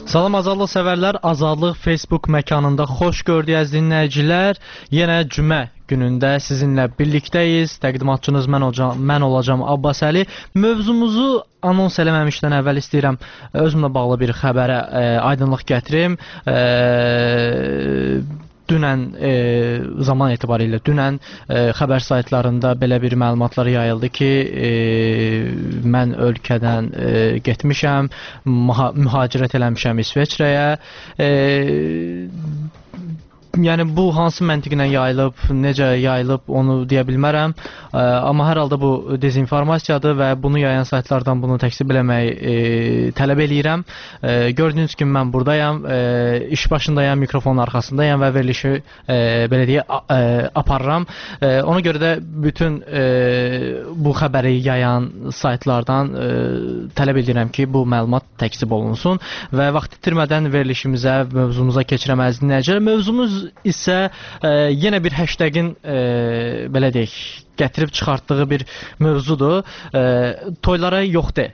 Salam azadlıq sevərlər, Azadlıq Facebook məkanında xoş gördük əziz dinləyicilər. Yenə cümə günündə sizinlə birlikdəyiz. Təqdimatçınız mən olacağam Abbas Əli. Mövzumuzu anons eləməmişdən əvvəl istəyirəm özümlə bağlı bir xəbərə aydınlıq gətirim. Dünən zaman etibarilə xəbər saytlarında belə bir məlumatlar yayıldı ki, mən ölkədən getmişəm, mühacirət eləmişəm İsveçrəyə. Yəni bu hansı məntiqlə yayılıb, necə yayılıb onu deyə bilmərəm. Amma hər halda bu dezinformasiyadır və bunu yayan saytlardan bunu təksib eləməyi tələb eləyirəm. Gördüyünüz kimi mən buradayam, iş başındayam, mikrofonun arxasındayam və verilişi belə deyə aparıram. Ona görə də bütün bu xəbəri yayan saytlardan tələb edirəm ki, bu məlumat təksib olunsun və vaxt itirmədən verilişimizə, mövzumuza keçirəm əziz dinləyicilər. Mövzumuz isə yenə bir hashtagin belə deyək, gətirib çıxartdığı bir mövzudur. Toylara yox de.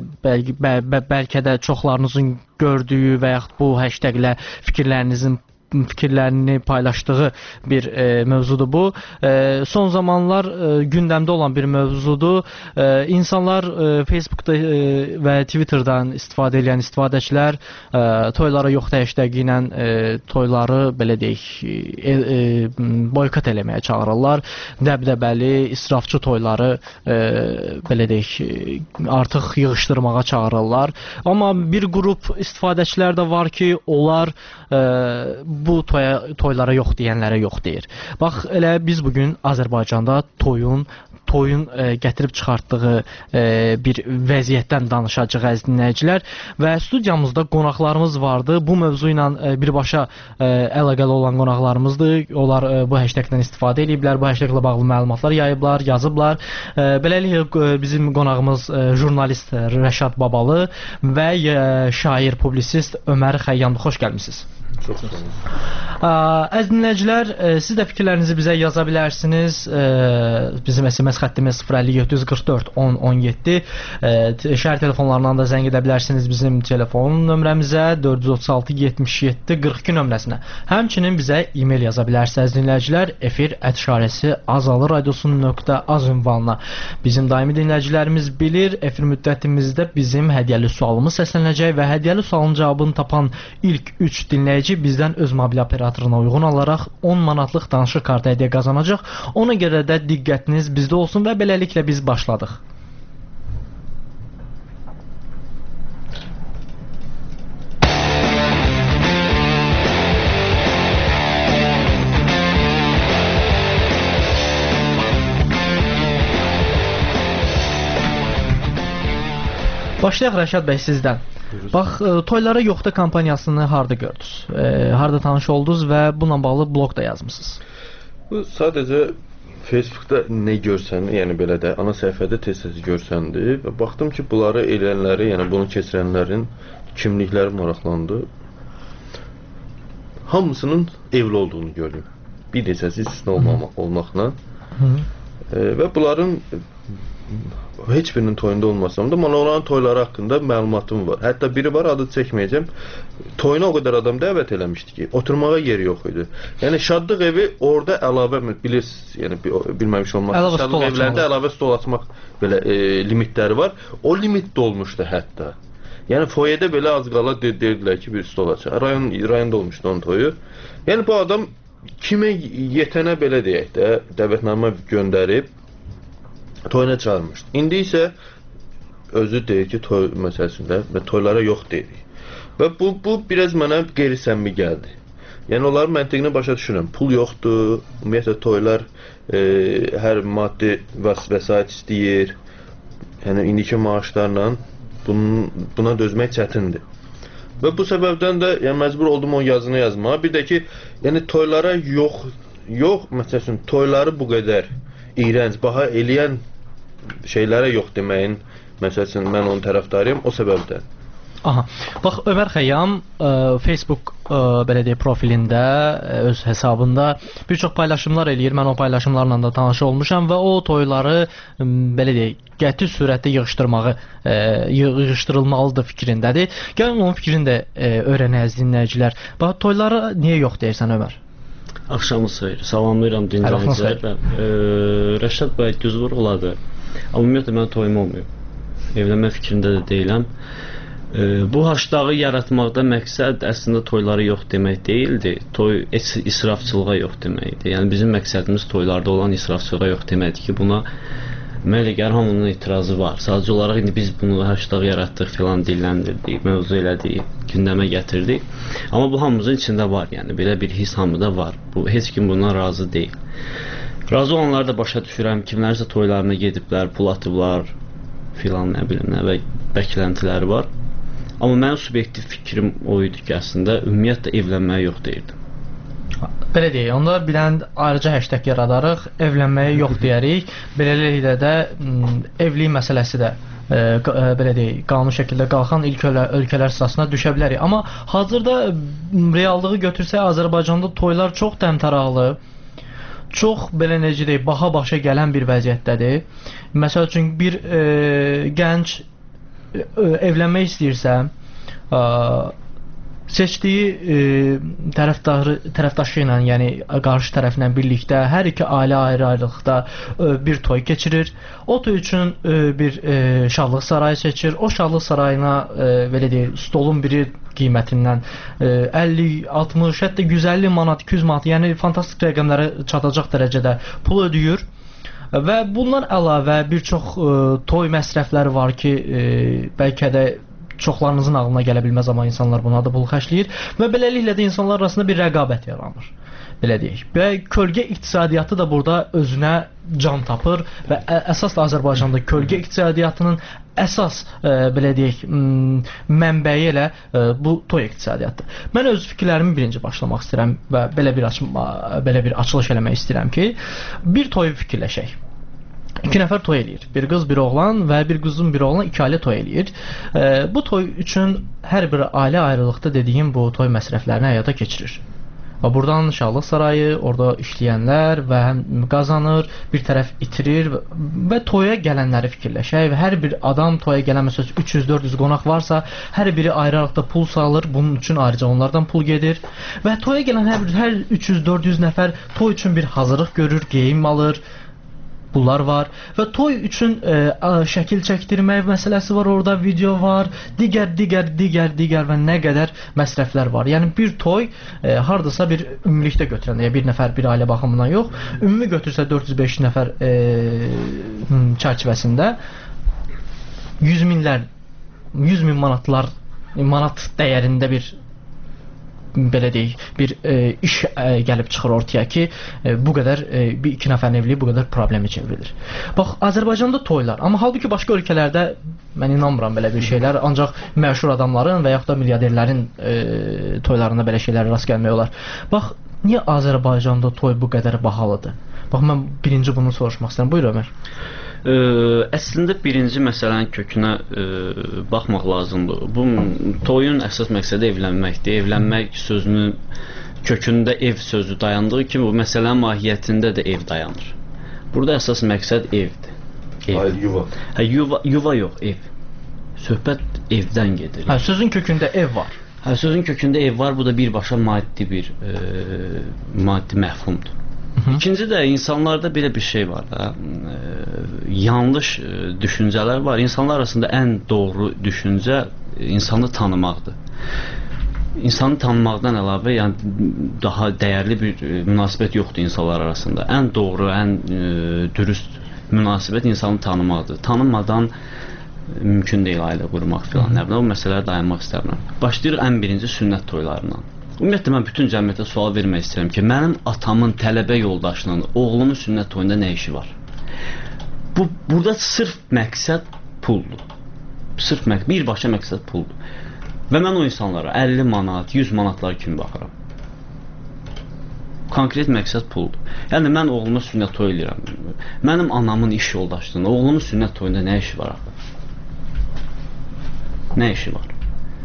Bəlkə də çoxlarınızın gördüyü və yaxud bu hashtaglə fikirlərini paylaşdığı bir mövzudur bu. Son zamanlar gündəmdə olan bir mövzudur. İnsanlar Facebookda və Twitterdan istifadə edən istifadəçilər toylara yox hashtagi ilə toyları belə deyək boykot eləməyə çağırırlar. Dəbdəbəli, israfçı toyları belə deyək artıq yığışdırmağa çağırırlar. Amma bir qrup istifadəçilər də var ki, onlar bu toylara yox deyənlərə yox deyir. Bax, elə biz bugün Azərbaycanda toyun gətirib çıxartdığı bir vəziyyətdən danışacağıq əziz dinləyicilər və studiyamızda qonaqlarımız vardı. Bu mövzu ilə birbaşa əlaqəli olan qonaqlarımızdır. Onlar bu hashtagdən istifadə ediblər, bu hashtagla bağlı məlumatlar yayıblar, yazıblar. Beləliklə bizim qonağımız jurnalist Rəşad Babalı və şair, publisist Ömər Xəyyamlı. Xoş gəlmisiniz. Çox sağ olun. Əziz dinləyicilər, siz də fikirlərinizi bizə yaza bilərsiniz. Bizim SMS xəttimiz 05744 10 17. Şəhər telefonlarından da zəng edə bilərsiniz bizim telefon nömrəmizə 436 77 42 nömrəsinə. Həmçinin bizə e-mail yaza bilərsiniz əziz dinləyicilər. Efir @radiosun.az ünvanına. Bizim daimi dinləyicilərimiz bilir, efir müddətimizdə bizim hədiyyəli sualımız səslənəcək və hədiyyəli sualın cavabını tapan ilk 3 dinləyici bizdən öz mobil operatoruna uyğun olaraq 10 manatlıq danışıq kartı hədiyyə qazanacaq. Ona görə də diqqətiniz bizdə olsun və beləliklə biz başladıq. Başlayaq Rəşad bəy sizdən. Bax, toylara yoxda kampaniyasını harda gördünüz? Harda tanış oldunuz və bununla bağlı blog da yazmısınız? Bu sadəcə Facebookda nə görsən, yəni belə də ana səhifədə tez-tez görsəndi və baxdım ki, bunları eləyənləri, yəni bunu keçirənlərin kimlikləri maraqlandı. Hamısının evli olduğunu gördüm. Bir neçəsi istisna olmaqla. Və bunların heç birinin toyunda olmasam da mən onların toyları haqqında məlumatım var. Hətta biri var, adı çəkməyəcəm. Toyuna o qədər adam dəvət eləmişdi ki, oturmağa yeri yox idi. Yəni şadlıq evi orada əlavə bilirsiniz, yəni bilməmiş olmaz. Şadlıq evlərdə əlavə stol açmaq belə limitləri var. O limit dolmuşdu hətta. Yəni foyedə belə az qala dedilər ki, bir stol açaq. Rayonda olmuşdu onun toyu. Yəni bu adam kimə yetənə belə deyək də dəvətnamə göndərib toyuna çağırmışdı. İndi isə özü deyir ki, toy məsələsində və toylara yox deyirik. Və bu biraz mənə qeyri-səmimi gəldi. Yəni onların məntiqini başa düşürəm. Pul yoxdur, ümumiyyətlə toylar hər maddi vəsait istəyir. Yəni indiki maaşlarla buna dözmək çətindir. Və bu səbəbdən də yəni məcbur oldum o yazını yazmağa. Bir də ki, yəni toylara yox, məsələn, toyları bu qədər iyrənc, baha eləyən şeylərə yox deməyin, məsələn, mən onun tərəfdarıyım, o səbəbdən. Aha. Bax, Ömər Xəyyam Facebook belə deyək profilində, öz hesabında bir çox paylaşımlar eləyir. Mən o paylaşımlarla da tanış olmuşam və o toyları belə deyək qəti surətdə yığışdırılmalıdır fikrindədir. Gəlin onun fikrini də öyrənək dinləyicilər. Bax, toylara niyə yox deyirsən Ömər? Axşamınız xeyir. Salamlayıram dinləyiciləri. Rəşad bəy düzvur oladı. Amma ümumiyyətlə mən toyum olmuyor. Evlənmə fikrində də deyiləm. Bu haşdağı yaratmaqda məqsəd əslində toyları yox demək deyildi. Toy israfçılığa yox deməkdir. Yəni bizim məqsədimiz toylarda olan israfçılığa yox deməkdir ki, buna mənə elə gəlir hamının etirazı var. Sadəcə olaraq indi biz bunu haşdağı yaratdıq filan dilləndirdik, mövzu elədik, gündəmə gətirdik. Amma bu hamımızın içində var, yəni belə bir his hamıda var. Bu heç kim bundan razı deyil. Razı olanları da başa düşürəm. Kimlərsə toylarına gediblər, pul atıblar filan, nə bilim nə və bəkləntiləri var. Amma mənim subyektiv fikrim o idi ki, əslində ümumiyyətlə evlənməyə yox deyirdim. Belə deyək, onda bilən ayrıca hashtag yaradarıq, evlənməyə yox deyərik. Beləliklə də evlilik məsələsi də belə deyək, qanun şəkildə qalxan ilk ölkələr sırasına düşə bilərik. Amma hazırda reallığı götürsək, Azərbaycanda toylar çox təmtəraqlı, çox belə necə deyək, baha-başa gələn bir vəziyyətdədir. Məsəl üçün bir gənc evlənmək istəyirsə, seçdiyi tərəfdaşı ilə, yəni qarşı tərəflə birlikdə hər iki ailə ayrı-ayrılıqda bir toy keçirir. O toy üçün bir şadlıq sarayı seçir. O şadlıq sarayına belə deyək, stolun biri qiymətindən 50, 60, hətta 150 manat, 200 manat, yəni fantastik rəqəmlərə çatacaq dərəcədə pul ödəyir. Və bundan əlavə bir çox toy məsrəfləri var ki, bəlkə də çoxlarınızın ağlına gələ bilməz, amma insanlar buna da pul xərcləyir və beləliklə də insanlar arasında bir rəqabət yaranır. Belə deyək. Və kölgə iqtisadiyyatı da burada özünə can tapır və əsas da Azərbaycanda kölgə iqtisadiyyatının əsas belə deyək mənbəyi elə bu toy iqtisadiyyatdır. Mən öz fikirlərimi birinci başlamaq istəyirəm və belə bir açılış eləmək istəyirəm ki, bir toyu fikirləşək. 2 nəfər toy eləyir. Bir qız, bir oğlan və bir qızın bir oğlan 2 ailə toy eləyir. Bu toy üçün hər bir ailə ayrılıqda dediyim bu toy məsrəflərini həyata keçirir. Və buradan şadlıq sarayı, orada işləyənlər və həm qazanır, bir tərəf itirir və toya gələnləri fikirləşək və hər bir adam toya gələn məsələn 300-400 qonaq varsa, hər biri ayrı-ayrılıqda pul salır, bunun üçün ayrıca onlardan pul gedir və toya gələn hər 300-400 nəfər toy üçün bir hazırlıq görür, geyim alır. Bunlar var və toy üçün şəkil çəkdirmək məsələsi var, orada video var, digər və nə qədər məsrəflər var. Yəni bir toy hardasa bir ümumilikdə götürəndə, ya bir nəfər bir ailə baxımından yox, ümumi götürsə 400-500 nəfər çərçivəsində 100 min manat dəyərində bir belə deyək, bir iş gəlib çıxır ortaya ki, bu qədər bir iki nəfərin evliliyi bu qədər problemi çevrilir. Bax, Azərbaycanda toylar, amma halbuki başqa ölkələrdə mən inanmıram belə bir şeylər, ancaq məşhur adamların və yaxud da milyarderlərin toylarında belə şeylərə rast gəlmək olar. Bax, niyə Azərbaycanda toy bu qədər bahalıdır? Bax, mən birinci bunu soruşmaq istəyirəm. Buyur Ömər. Əslində birinci məsələnin kökünə baxmaq lazımdır. Bu toyun əsas məqsədi evlənməkdir. Evlənmək sözünün kökündə ev sözü dayandığı kimi bu məsələnin mahiyyətində də ev dayanır. Burada əsas məqsəd evdir. Hayır, yuva. Yuva yox, ev. Söhbət evdən gedir. Sözün kökündə ev var. Sözün kökündə ev var. Bu da birbaşa maddi məfhumdur. İkinci də insanlarda belə bir şey var da, yanlış düşüncələr var. İnsanlar arasında ən doğru düşüncə insanı tanımaqdır. İnsanı tanımaqdan əlavə, yəni daha dəyərli bir münasibət yoxdur insanlar arasında. Ən doğru, ən dürüst münasibət insanı tanımaqdır. Tanınmadan mümkün deyil ailə qurmaq filan. Nə bilim, o məsələlərə dayanmaq istəmirəm. Başlayırıq ən birinci sünnət toylarından. Ümumiyyətlə, mən bütün cəmiyyətə sual vermək istəyirəm ki, mənim atamın tələbə yoldaşının oğlunun sünnət toyunda nə işi var? Burada sırf məqsəd puldur. Birbaşa məqsəd puldur. Və mən o insanlara 50 manat, 100 manatlar kimi baxıram. Konkret məqsəd puldur. Yəni, mən oğluma sünnət toy eləyirəm. Mənim anamın iş yoldaşlığında oğlumun sünnət toyunda nə işi var axı? Nə işi var?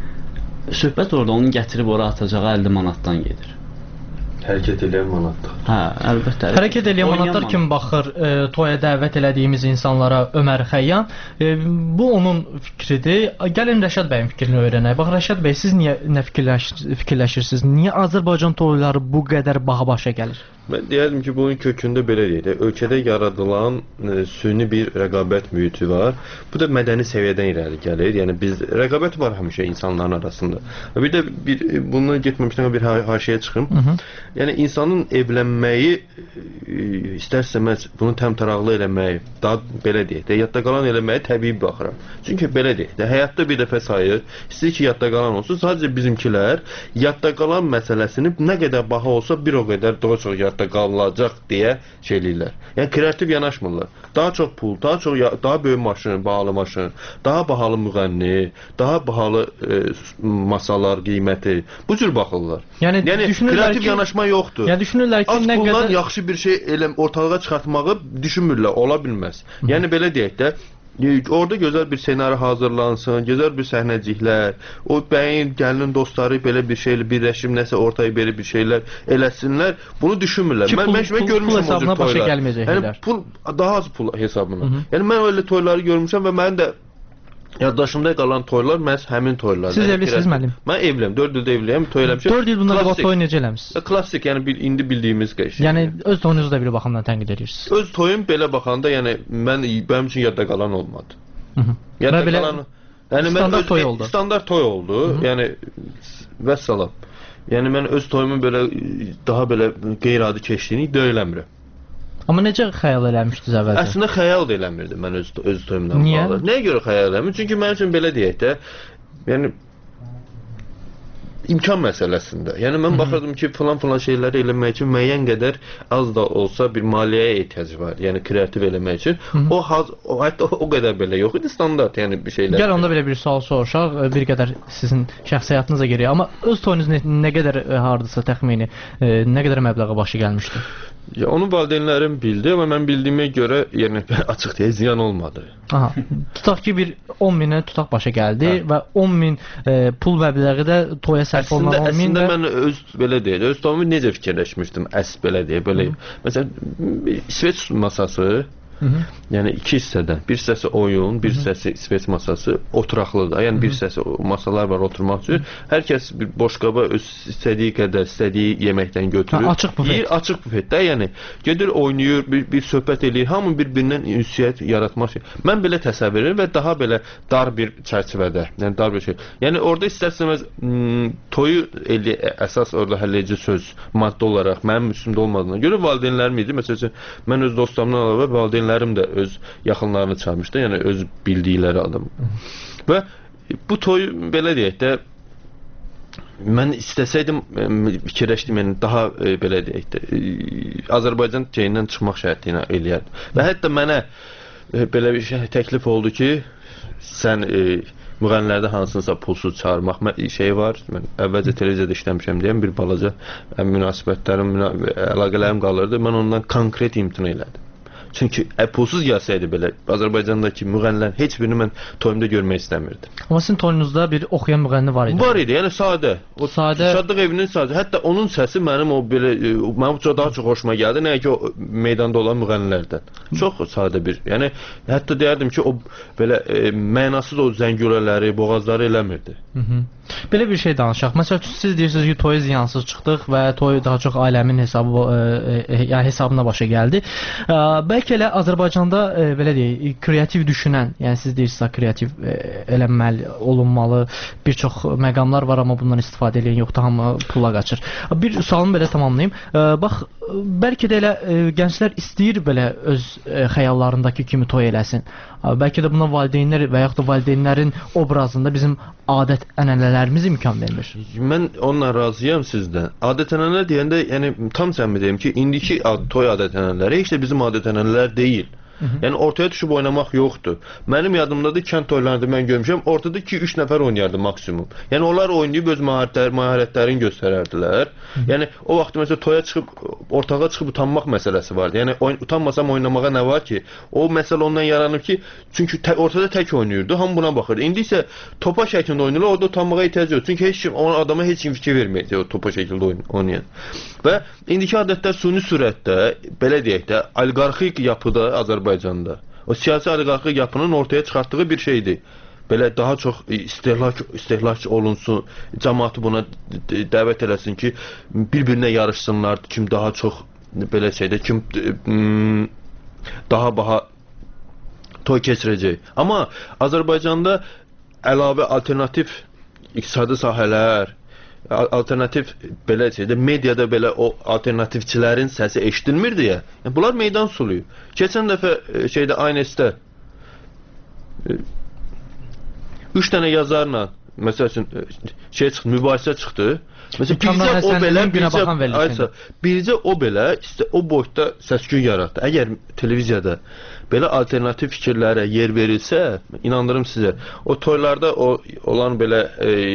söhbət orada onun gətirib ora atacağı 50 manatdan gedir. Hərəkət edən manatdır. Hə, əlbəttə. Hərəkət edən manatlar kimi baxır toya dəvət elədiyimiz insanlara Ömər Xəyyam. Bu onun fikridir. Gəlin Rəşad bəyin fikrini öyrənək. Bax Rəşad bəy, siz nə fikirləşirsiniz? Niyə Azərbaycan toyları bu qədər baha başa gəlir? Mən deyərdim ki, bunun kökündə belə deyək. Ölkədə yaradılan süni bir rəqabət mühiti var. Bu da mədəni səviyyədən irəli gəlir. Yəni biz rəqabət var həmişə insanların arasında. Bir də bunu getməmişdən bir haşiyə çıxım. Yəni insanın evlənməyi istər-istəməz bunu təmtəraqlı eləməyi, daha belə deyək də, yadda qalan eləməyi təbii baxıram. Çünki belə deyək də, həyatda bir dəfə sayır, istəyir ki, yadda qalan olsun. Sadəcə bizimkilər yadda qalan məsələsini nə qədər baha olsa bir o qədər daha çox yadda qalacaq deyə şey eləyirlər. Yəni kreativ yanaşmırlar. Daha çox pul, daha böyük maşın, bahalı maşın, daha bahalı müğənni, daha bahalı masalar qiyməti. Bu cür baxırlar. Yəni kreativ yanaşma yoxdur. Yəni düşünürlər ki, nə qədər yaxşı bir şey ortalığa çıxartmağı düşünmürlər, ola bilməz. Yəni belə deyək də, orada gözəl bir senari hazırlansın, gözəl bir səhnəciklər, o bəyin, gəlinin dostları belə bir şeylə birləşib, nəsə ortaya belə bir şeylər eləsinlər, bunu düşünmürlər. Mən görmüşəm o cür toylar. Yəni pul, daha az pul hesabına. Yəni mən öyle toyları görmüşəm və mənim də yaddaşımda qalan toylar məhz həmin toylardır. Siz evlisiniz müəllim? Mən evliyəm, 4 ildə evliyəm, toy eləmişəm. 4 il bundan qabaq toy necə eləmisiniz? Klassik, yəni indi bildiyimiz şey. Yəni öz toyunuzu da bir baxımdan tənqid edirsiniz. Öz toyum belə baxanda, yəni mənim üçün yadda qalan olmadı. Yadda qalan, yəni standart toy oldu. Standart toy oldu. Yəni vəssalam. Yəni mən öz toyumun belə daha belə qeyri-adi keçdiyini iddia eləmirəm. Amma necə xəyal eləmişdiniz əvvəlcə? Əslində xəyal da eləmirdim mən öz toyumdan bağlı. Nəyə görə xəyal eləmirdim? Çünki mənim üçün belə deyək də, yəni imkan məsələsində. Yəni mən baxırdım ki, falan şeyləri eləmək üçün müəyyən qədər az da olsa bir maliyyəyə ehtiyac var. Yəni kreativ eləmək üçün. Hətta o qədər belə yox idi, standart yəni bir şeylər. Gəl onda belə bir sual soruşaq, bir qədər sizin şəxsi həyatınıza giriyor. Amma öz toyunuz nə qədər hardasa təxmini, nə qədər məbləğə başı gəlmişdi? Ya onu valideynlərim bildi, amma mən bildiyimə görə yəni açıq deyə ziyan olmadı. Aha. Tutaq ki, bir 10.000-ə tutaq başa gəldi və 10.000 pul məbləği də toya sərf olunan 10.000. Əslində mən belə deyək, öz toyumu necə fikirləşmişdim? Belə deyək, belə. Məsələn, İsveç masası, yəni iki hissədən, bir hissəsi oyun, bir hissəsi İsveç masası, oturaqlıdır. Yəni bir hissəsi masalar var oturmaq üçün. Hər kəs bir boşqaba öz istədiyi qədər, istədiyi yeməkdən götürür. Açıq bufet. Yeyir, açıq bufetdə, yəni gedir, oynayır, bir söhbət eləyir, hamı bir-birindən ünsiyyət yaratmaq. Mən belə təsəvvür edirəm və daha belə dar bir çərçivədə, yəni dar bir şey. Yəni orada istərsəməz toyu əsas orada həlledici söz, maddə olaraq mənim üstümdə olmadığına görə valideynlərim idi. Məsələn, mən öz dostlarımdan əlavə valideynlərim də öz yaxınlarını çağırmışdı, yəni öz bildikləri adam. Və bu toy belə deyək də, mən istəsəydim, fikirləşdim, yəni daha belə deyək də, Azərbaycan şeyindən çıxmaq şərti ilə eləyərdim. Və hətta mənə belə bir şey təklif oldu ki, sən müğənnilərdə hansınsa pulsuz çağırmaq şey var. Mən əvvəlcə televiziyada işləmişəm deyəm, bir balaca münasibətlərim, əlaqələrim qalırdı. Mən ondan konkret imtina elədim. Çünki pulsuz gəlsəydi belə, Azərbaycandakı müğənnilər heç birini mən toyumda görmək istəmirdim. Amma sizin toyunuzda bir oxuyan müğənni var idi. Var idi, yəni sadə. O sadə. Şadlıq evinin sadə. Hətta onun səsi mənim o belə mənim daha çox xoşuma gəldi, nəinki o meydanda olan müğənnilərdən. Çox sadə bir. Yəni hətta deyərdim ki, o belə mənasız o zəngülələri, boğazları eləmirdi. Belə bir şey danışaq. Məsələn, siz deyirsiniz ki, toya ziyansız çıxdıq və toy daha çox ailəmin hesabına başa gəldi. Bəlkə elə Azərbaycanda belə deyək, kreativ düşünən, yəni siz deyirsiniz kreativ eləməli, olunmalı, bir çox məqamlar var, amma bundan istifadə edən yoxdur, hamı pula qaçır. Bir sualımı belə tamamlayım. Bax, bəlkə də elə gənclər istəyir belə öz xəyallarındakı kimi toy eləsin. Bəlkə də buna valideynlər və yaxud da valideynlərin obrazında bizim adət-ənənələrimiz imkan vermir. Mən onunla razıyam sizdən. Adət-ənənələr deyəndə, yəni tam səmimi deyim ki, indiki toy adət-ənənələri heç də bizim adət-ənənələr deyil. Yəni ortaya düşüb oynamaq yoxdur. Mənim yadımdadır, kənd toylarında mən görmüşəm, ortada 2-3 nəfər oynayardı maksimum. Yəni onlar oynayıb öz məharətlərini göstərərdilər. Yəni o vaxt məsələn toya çıxıb ortağa çıxıb utanmaq məsələsi vardı. Yəni utanmasam oynamağa nə var ki? O məsələ ondan yaranır ki, çünki ortada tək oynayırdı, hamı buna baxırdı. İndi isə topa şəklində oynayırlar, orada utanmağa ehtiyac yox. Çünki heç kim adama heç kim fikir verməyəcək o topa şəkildə oynayan. Və indiki adətlər süni sürətdə, belə deyək də, oliqarxik yapıda Azərbaycanda, o siyasi oliqarxik yapının ortaya çıxartdığı bir şeydir. Belə daha çox istehlak olunsun, cəmaatı buna dəvət eləsin ki, bir-birinə yarışsınlar, kim daha çox belə şeydə, kim daha baha toy keçirəcək. Amma Azərbaycanda əlavə alternativ iqtisadi sahələr, alternativ belə şeydə, mediada belə o alternativçilərin səsi eşidilmirdi ya. Yəni, bunlar meydan suluyub. Keçən dəfə şeydə ANS-də 3 dənə yazarla məsəl üçün çıxdı, mübahisə çıxdı. Məsələn, bircə o belə o boyda səs-küy yaratdı. Əgər televiziyada belə alternativ fikirlərə yer verilsə, inandırım sizə, o toylarda olan belə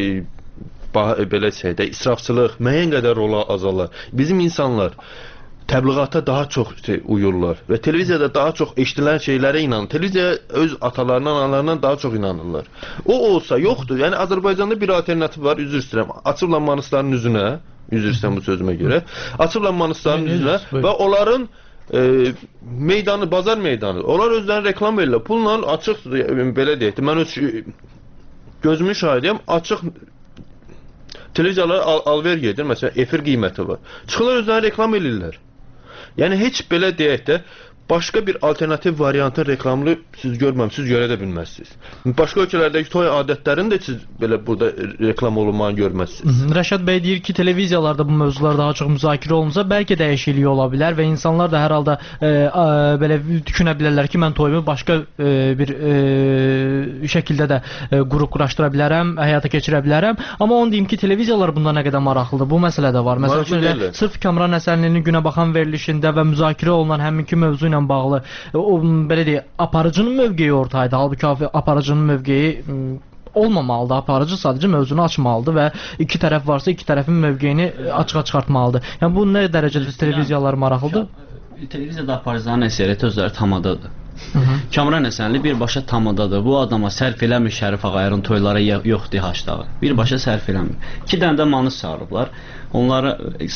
belə şeydə israfçılıq müəyyən qədər rola azalar. Bizim insanlar təbliğata daha çox uyurlar və televiziyada daha çox eşidilən şeylərə inanır. Televiziya öz atalarından, analarından daha çox inanırlar. O olsa yoxdur. Yəni Azərbaycanda bir alternativ var, üzr istəyirəm. Açıblar manistların üzünə, üzr istəyirəm bu sözümə görə. Açıblar manistların üzünə və onların meydanı, bazar meydanı. Onlar özlərini reklam verirlər. Pulla açıq, belə deyək də, mən öz gözümün şahidiyəm, açıq televiziyalara alver gedir. Məsələn, efir qiyməti var. Çıxırlar özlərini reklam edirlər. Yəni heç belə deyək də başqa bir alternativ variantın reklamını siz görməmsiniz, görə də bilməzsiniz. Başqa ölkələrdəki toy adətlərini də siz belə burada reklam olunmanı görməzsiniz. Rəşad bəy deyir ki, televiziyalarda bu mövzular daha çox müzakirə olunsa, bəlkə dəyişiklik ola bilər və insanlar da hər halda belə düşünə bilərlər ki, mən toyumu başqa bir şəkildə də quraşdıra bilərəm, həyata keçirə bilərəm. Amma onu deyim ki, televiziyalar bunda nə qədər maraqlıdır. Bu məsələ də var. Məsələn, sırf Kamran Həsənlinin Günə Baxan verilişində və müzakirə olunan həminki mövzu ilə bağlı o belə deyək, aparıcının mövqeyi ortaydı. Halbuki aparıcının mövqeyi olmamalıdır. Aparıcı sadəcə mövzunu açmalıdır və iki tərəf varsa iki tərəfin mövqeyini açığa çıxartmalıdır. Yəni bu nə dərəcədə televiziyalar maraqlıdır? Televiziyada aparıcıların əksəriyyəti özləri tamadadır. Kamran Həsənli birbaşa tamadadır. Bu adama sərf eləmir Şərif Ağayarın toylara yoxdur haşdağı. Birbaşa sərf eləmir. 2 dənə də manız çağırıblar. Onlara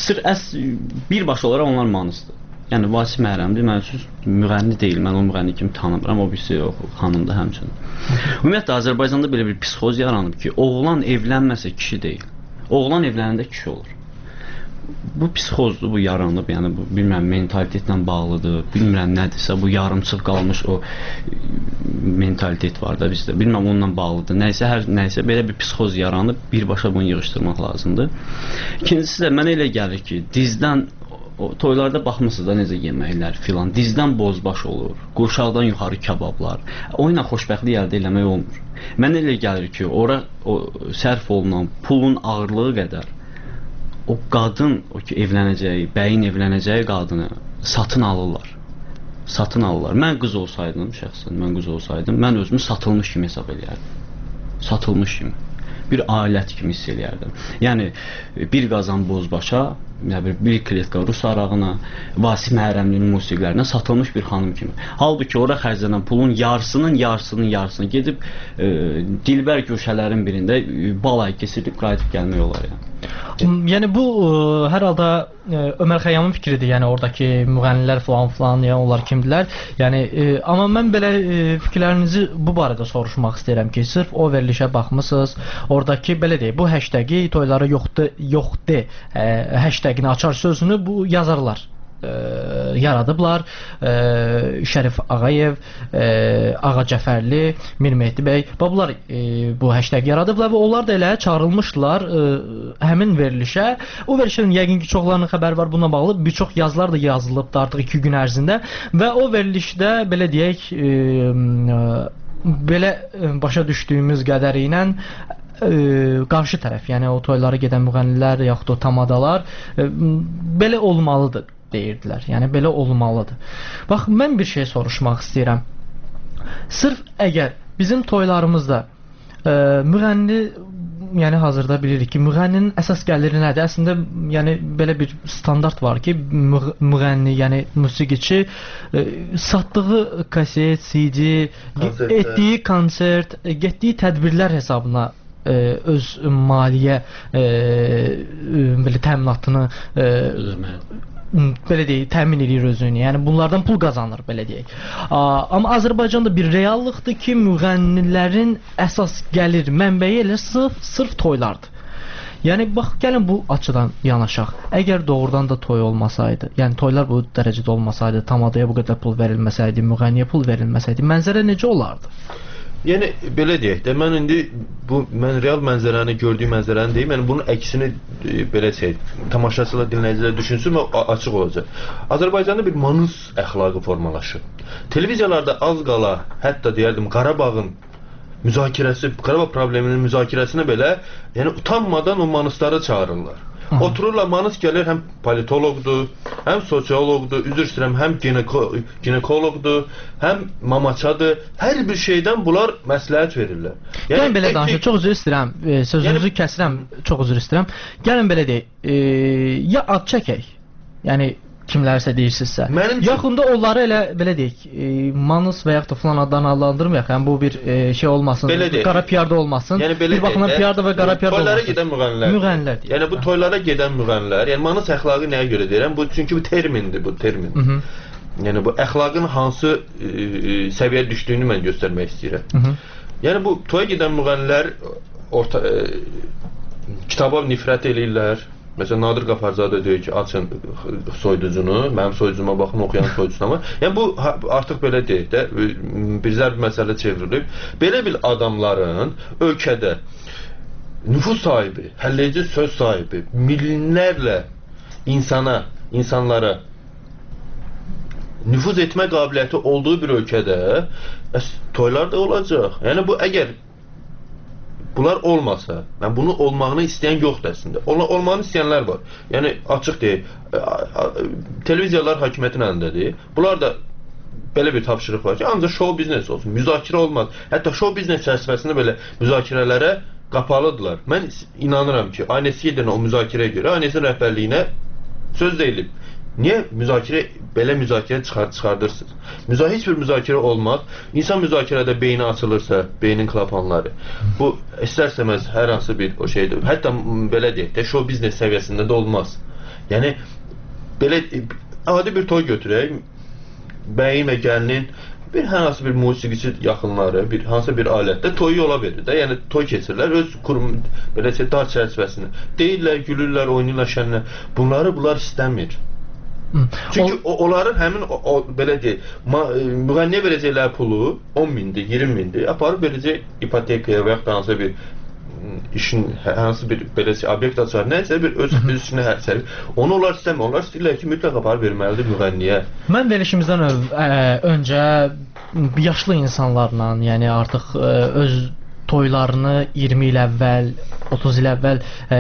birbaşa olaraq onlar manızdır. Yəni Vasif Məhrəmli mən üçün müğənni deyil, mən o müğənni kimi tanımıram, o birisi yox, xanımdır həmçinin. Ümumiyyətlə Azərbaycanda belə bir psixoz yaranıb ki, oğlan evlənməsə kişi deyil, oğlan evlənəndə kişi olur. Bu psixozdur, bu yaranıb, yəni bu bilmirəm mentalitetlə bağlıdır, bilmirəm nədirsə, bu yarımçıq qalmış o mentalitet var da bizdə, bilmirəm onunla bağlıdır, nəysə belə bir psixoz yaranıb, birbaşa bunu yığışdırmaq lazımdır. İkincisi də mənə elə gəlir ki, dizdən toylarda baxmısınız da necə yeməklər filan, dizdən bozbaş olur, qurşaqdan yuxarı kabablar, o ilə xoşbəxtlik əldə eləmək olmur. Mənə elə gəlir ki, ora sərf olunan pulun ağırlığı qədər o qadın, o ki evlənəcəyi, bəyin evlənəcəyi qadını satın alırlar. Satın alırlar. Mən qız olsaydım, şəxsən mən qız olsaydım, mən özümü satılmış kimi hesab eləyərdim. Satılmış kimi. Bir alət kimi hiss eləyərdim. Yəni, bir qazan bozbaşa, bir kletka rus arağına, Vasif Məhrəmlinin musiqilərinə satılmış bir xanım kimi. Halbuki ora xərclənən pulun yarısının gedib Dilbər köşələrin birində balay keçirib qayıdıb gəlmək olar. Yəni bu hər halda Ömər Xəyyamın fikridir, yəni oradakı müğənnilər falan, yəni onlar kimdilər? Yəni amma mən belə fikirlərinizi bu barədə soruşmaq istəyirəm ki, sırf o verilişə baxmısınız, oradakı belə deyək, bu hashtagi toylara yoxdur hashtagini açar sözünü bu yazarlar yaradıblar. Şərif Ağayev, Ağa Cəfərli, Mir Mehdi bəy, bunlar bu hashtag yaradıblar və onlar da elə çağırılmışlar həmin verilişə. O verilişin yəqin ki çoxlarının xəbəri var bununla bağlı. Bir çox yazılar da yazılıbdı artıq 2 gün ərzində və o verilişdə belə deyək belə başa düşdüyümüz qədərilə qarşı tərəf, yəni o toylara gedən müğənnilər yaxud o tamadalar belə olmalıdır deyirdilər. Yəni belə olmalıdır. Bax, mən bir şey soruşmaq istəyirəm. Sırf əgər bizim toylarımızda müğənni yəni hazırda bilirik ki, müğənninin əsas gəliri nədir? Əslində yəni belə bir standart var ki, müğənni, yəni musiqiçi satdığı kaset, CD, etdiyi konsert, getdiyi tədbirlər hesabına öz maliyyə belə təminatını belə deyək, təmin edir özünü. Yəni bunlardan pul qazanır, belə deyək. Amma Azərbaycanda bir reallıqdır ki, müğənnilərin əsas gəlir mənbəyi elə sırf toylardır. Yəni bax, gəlin bu açıdan yanaşaq. Əgər doğrudan da toy olmasaydı, yəni toylar bu dərəcədə olmasaydı, tamadaya bu qədər pul verilməsəydi, müğənniyə pul verilməsəydi, mənzərə necə olardı? Yəni belə deyək də, mən real mənzərəni, gördüyüm mənzərəni deyim, yəni bunun əksini belə tamaşaçılar, dinləyicilər düşünsün və açıq olacaq. Azərbaycanda bir manus əxlaqı formalaşır. Televiziyalarda az qala, hətta deyərdim, Qarabağın müzakirəsi, Qarabağ probleminin müzakirəsinə belə, yəni utanmadan o manusları çağırırlar. Otururlar, manus gəlir, həm politoloqdur, həm sosioloqdur, üzr istəyirəm, həm ginekoloqdur, həm mamaçadır. Hər bir şeydən bunlar məsləhət verirlər. Gəlin belə danışaq, çox üzr istəyirəm, sözünüzü kəsirəm, çox üzr istəyirəm. Gəlin belə deyək, ya ad çəkək, yəni kimlərsə deyirsinizsə. Yaxında onları elə belə deyək, manus və yaxud da filan adlarını adlandırmayaq. Yəni bu bir şey olmasın, qara piyarda olmasın. Yəni bir baxımdan piyarda və qara piyarda olmasın. Toylara gedən müğənnilər. Yəni bu toylara gedən müğənnilər, yəni manus əxlaqı nəyə görə deyirəm? Bu çünki bu termindir, bu termin. Yəni bu əxlaqın hansı səviyyəyə düşdüyünü mən göstərmək istəyirəm. Yəni bu toya gedən müğənnilər kitaba nifrət eləyirlər. Məsələn, Nadir Qafarzadə deyir ki, açın soyuducunu, mənim soyuducuma baxın, oxuyan soyuducuna var. Yəni bu artıq belə deyək də, bir zərb məsələ çevrilib. Belə bir adamların ölkədə nüfuz sahibi, həlləyici söz sahibi, minlərlə insanlara nüfuz etmə qabiliyyəti olduğu bir ölkədə toylar da olacaq. Yəni bu əgər bunlar olmasa, bunu olmağını istəyən yoxdur əslində. Olmağını istəyənlər var. Yəni açıq deyək, televiziyalar hakimiyyətin əlindədir. Bunlar da belə bir tapşırıq var ki, ancaq show biznes olsun, müzakirə olmaz. Hətta show biznes çərçivəsində belə müzakirələrə qapalıdırlar. Mən inanıram ki, ANS-yə o müzakirəyə görə ANS-in rəhbərliyinə söz deyilib. Niyə belə müzakirə çıxardırsınız? Heç bir müzakirə olmaz. İnsan müzakirədə beyni açılırsa, beynin klapanları, bu istər-istəməz hər hansı bir o şeydir. Hətta belə deyək də, show biznes səviyyəsində də olmaz. Yəni, belə adi bir toy götürək, bəyin və gəlinin hər hansı bir musiqiçi yaxınları, hansı bir alətdə toyu yola verir də. Yəni, toy keçirlər, öz kurum, belə dar çərçivəsində. Deyirlər, gülürlər, oynayırlar, şənlər. Bunlar istəmir. Çünki onların həmin, belə deyək, müğənniyə verəcəklər pulu 10 mindir, 20 mindir, aparıb verəcək ipotekaya və yaxud da hansı bir işin, hansı bir belə obyekt açar, nəysə bir öz üstünə hərsəlir. Onu onlar istəmir. Onlar istəyirlər ki, mütləq aparıb verməlidir müğənniyə. Mən verilişimizdən öncə yaşlı insanlarla, yəni artıq öz toylarını 20 il əvvəl, 30 il əvvəl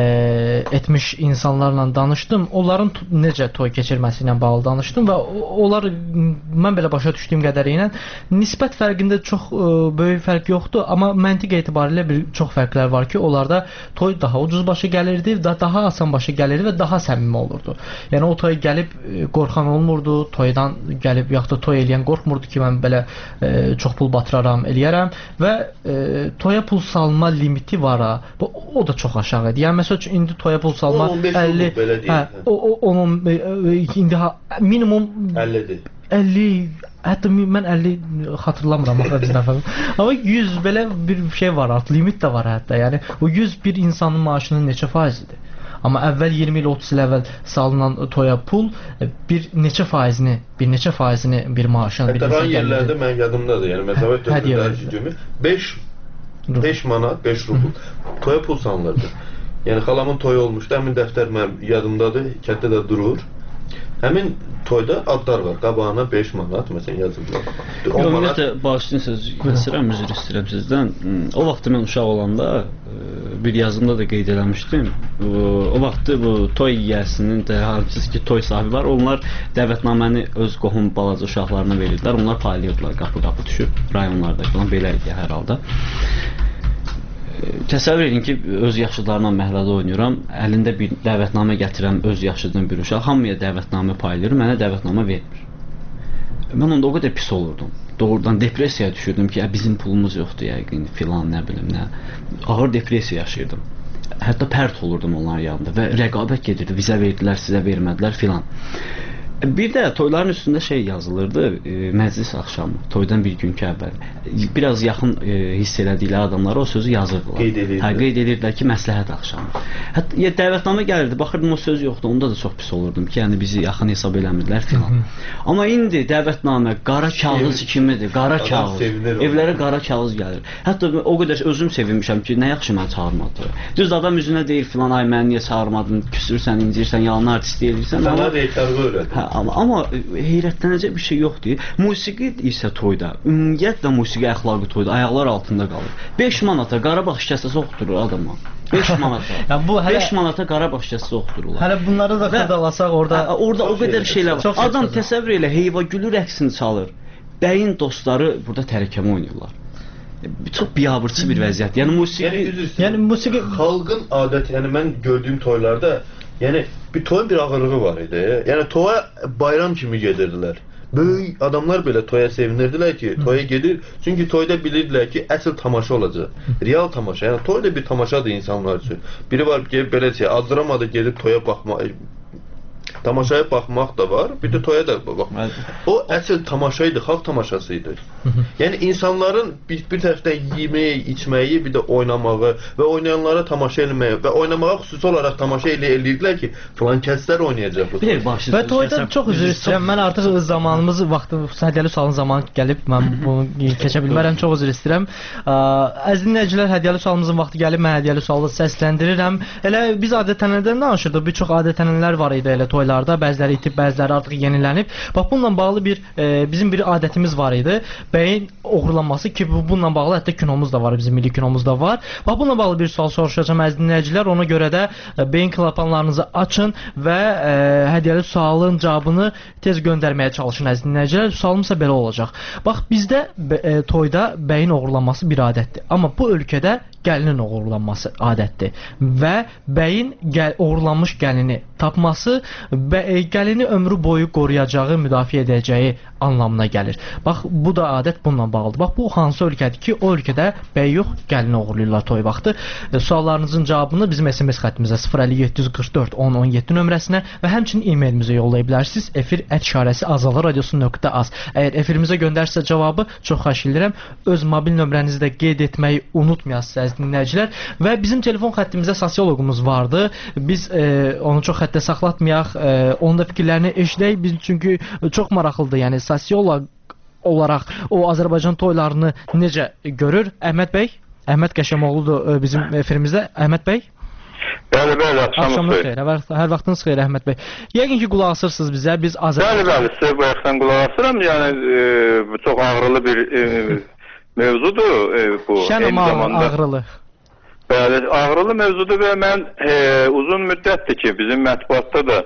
etmiş insanlarla danışdım. Onların necə toy keçirməsi ilə bağlı danışdım və onlar, mən belə başa düşdüyüm qədərilə, nisbət fərqində çox böyük fərq yoxdur, amma məntiq etibarilə çox fərqlər var ki, onlarda toy daha ucuz başa gəlirdi, daha asan başa gəlirdi və daha səmimi olurdu. Yəni o toy gəlib qorxan olmurdu, toydan gəlib yaxud da toy eləyən qorxmurdu ki, mən belə çox pul batıraram, eləyərəm və toya pul salma limiti var ha. O da çox aşağı idi. Yəni məsəl üçün indi toya pul salma 50, onun indi minimum 50-dir. 50, hətta mən 50 xatırlamıram axı. Amma 100 belə bir şey var, artıq limit də var hətta. Yəni o 100 bir insanın maaşının neçə faizidir? Amma əvvəl 20 il, 30 il əvvəl salınan toya pul bir neçə faizini bir maaşın, bir insan gəlirdi. Yerlərdə mən yadımdadır. Yəni məsəl üçün 5 manat, 5 rubl toya pul salınırdı. Yəni xalamın toyu olmuşdu, həmin dəftər mənim yadımdadır, kənddə də durur. Həmin toyda adlar var, qabağına 5 manat məsələn yazılır. Ümumiyyətlə, bağışlayın söz kəsirəm, üzr istəyirəm sizdən. O vaxt mən uşaq olanda bir yazımda da qeyd eləmişdim. O vaxt bu toy yiyəsinin də, hansız ki toy sahibi var, onlar dəvətnaməni öz qohum balaca uşaqlarına verirdilər. Onlar paylayırdılar, qapı-qapı düşüb rayonlarda falan, belə idi hər halda. Təsəvvür edin ki, öz yaşıdlarımla məhəllədə oynayıram, əlində bir dəvətnamə gətirəm, öz yaşıdığım bir uşaq, hamıya dəvətnamə paylayır, mənə dəvətnamə vermir. Mən onda o qədər pis olurdum. Doğrudan depressiyaya düşürdüm ki, bizim pulumuz yoxdur yəqin, filan, nə bilim, nə. Ağır depressiya yaşayırdım. Hətta pərt olurdum onların yanında və rəqabət gedirdi, vizə verdilər, sizə vermədilər, filan. Bir də toyların üstündə şey yazılırdı, məclis axşamı, toydan bir günkü əvvəl. Biraz yaxın hiss elədikləri adamlara o sözü yazırdılar. Qeyd edirdilər ki, məsləhət axşamı. Hətta dəvətnamə gəlirdi, baxırdım o söz yoxdur, onda da çox pis olurdum ki, yəni bizi yaxın hesab eləmirdilər filan. Amma indi dəvətnamə qara kağız kimidir, qara kağız. Evlərə qara kağız gəlir. Hətta o qədər özüm sevinmişəm ki, nə yaxşı mənə çağırmadı. Düz adam üzünə deyir filan, ay məni niyə çağırmadın, küsürsən, incirsən, yalan artistlik edirsən. Sənə reytarğı öyrədir. Amma heyrətlənəcək bir şey yoxdur. Musiqi isə toyda, ümumiyyətlə musiqi əxlaqı toyda ayaqlar altında qalır. 5 manata Qarabağ şikəstəsi oxuturur adama. 5 manata. Yəni bu 5 manata Qarabağ şikəstəsi oxutururlar. Hələ bunları da xırdalasaq orada o qədər şeylər var. Adam təsəvvür elə Heyvagülü rəqsini çalır. Bəyin dostları burada tərəkəmə oynayırlar. Çox biabırçı bir vəziyyət. Yəni musiqi xalqın adəti, yəni mən gördüyüm toylarda yəni bir toyun bir ağırlığı var idi. Yəni toya bayram kimi gedirdilər. Böyük adamlar belə toya sevinirdilər ki, toya gedir. Çünki toyda bilirdilər ki, əsl tamaşa olacaq. Real tamaşa. Yəni toy da bir tamaşadır insanlar üçün. Biri var ki, belə şey, azdıramadı gedib toya baxmaq. Tamaşaya baxmaq da var, bir də toya da baxmaq. O əsl tamaşa idi, xalq tamaşası idi. Yəni insanların bir tərəfdən yeməyi, içməyi, bir də oynamağı və oynayanlara tamaşa eləməyi və oynamağa xüsusi olaraq tamaşa eləyirdilər ki, filan kəslər oynayacaq bu. Və toyda çox üzr istəyirəm. Mən artıq zamanımız, vaxtı, hədiyyəli sualın zamanı gəlib, mən bunu keçə bilmərəm, çox üzr istəyirəm. Əziz dinləyicilər, hədiyyəli sualımızın vaxtı gəlib, mən hədiyyəli sualı səsləndirirəm. Elə biz adət-ənənələrdən danışırdıq, bir çox adət-ənənələr var idi elə toylarda, bəziləri itib, bəziləri artıq yenilənib. Bax, bununla bağlı bizim bir adətimiz var idi. Bəyin oğurlanması ki, bununla bağlı hətta kinomuz da var, bizim milli kinomuz da var. Bax, bununla bağlı bir sual soruşacağım əziz dinləyicilər. Ona görə də beyin klapanlarınızı açın və hədiyyəli sualın cavabını tez göndərməyə çalışın əziz dinləyicilər. Sualım isə belə olacaq. Bax, bizdə toyda bəyin oğurlanması bir adətdir. Amma bu ölkədə gəlinin oğurlanması adətdir. Və bəyin oğurlanmış gəlini tapması gəlini ömrü boyu qoruyacağı, müdafiə edəcəyi anlamına gəlir. Bax, bu da adət bununla bağlıdır. Bax, bu hansı ölkədir ki, o ölkədə bəy yox, gəlini oğurlayırlar toy vaxtı. Suallarınızın cavabını bizim SMS xəttimizə 05744 1017 nömrəsinə və həmçinin e-mailimizə yollaya bilərsiniz. efir@şarəsi.az. Əgər efirimizə göndərsə cavabı, çox xahiş edirəm, öz mobil nömrənizi də qeyd etməyi unutmayasınız dinləyicilər. Və bizim telefon xəttimizdə sosioloqumuz vardı. Biz onu çox xəttə saxlatmayaq, onun da fikirlərini eşidək. Biz çünki çox maraqlıdır. Yəni sosioloq olaraq o Azərbaycan toylarını necə görür? Əhməd bəy, Əhməd Qəşəmoğludur bizim efirimizdə. Əhməd bəy. Bəli, axşamınız xeyir. Hər vaxtınız xeyir Əhməd bəy. Yəqin ki, qulaq asırsınız bizə. Biz Azərbaycan. Bəli, sizə bayaqdan qulaq asıram. Yəni çox ağrılı bir mövzudur bu. Şənəm ağrılı. Bəli, ağrılı mövzudur və mən uzun müddətdir ki, bizim mətbuatda da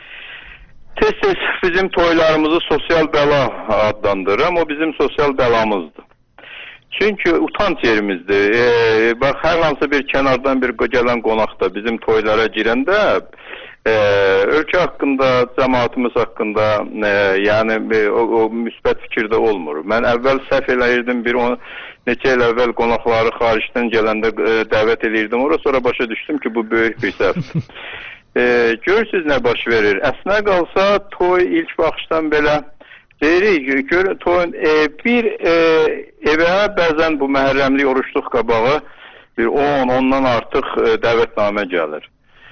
tez-tez bizim toylarımızı sosial bəla adlandırıram. O bizim sosial bəlamızdır. Çünki utanç yerimizdir. Bax, hər hansı bir kənardan bir gələn qonaq da bizim toylara girəndə ölkə haqqında, cəmaatımız haqqında yəni o müsbət fikirdə olmur. Mən əvvəl səhv eləyirdim, neçə il əvvəl qonaqları xaricdən gələndə dəvət eləyirdim. Sonra başa düşdüm ki, bu böyük bir səhvdir. Görürsünüz nə baş verir. Əslinə qalsa toy ilk baxışdan belə deyirik, toyun bir evə bəzən bu məhərrəmlik oruçluq qabağı bir 10-ondan artıq dəvətnamə gəlir.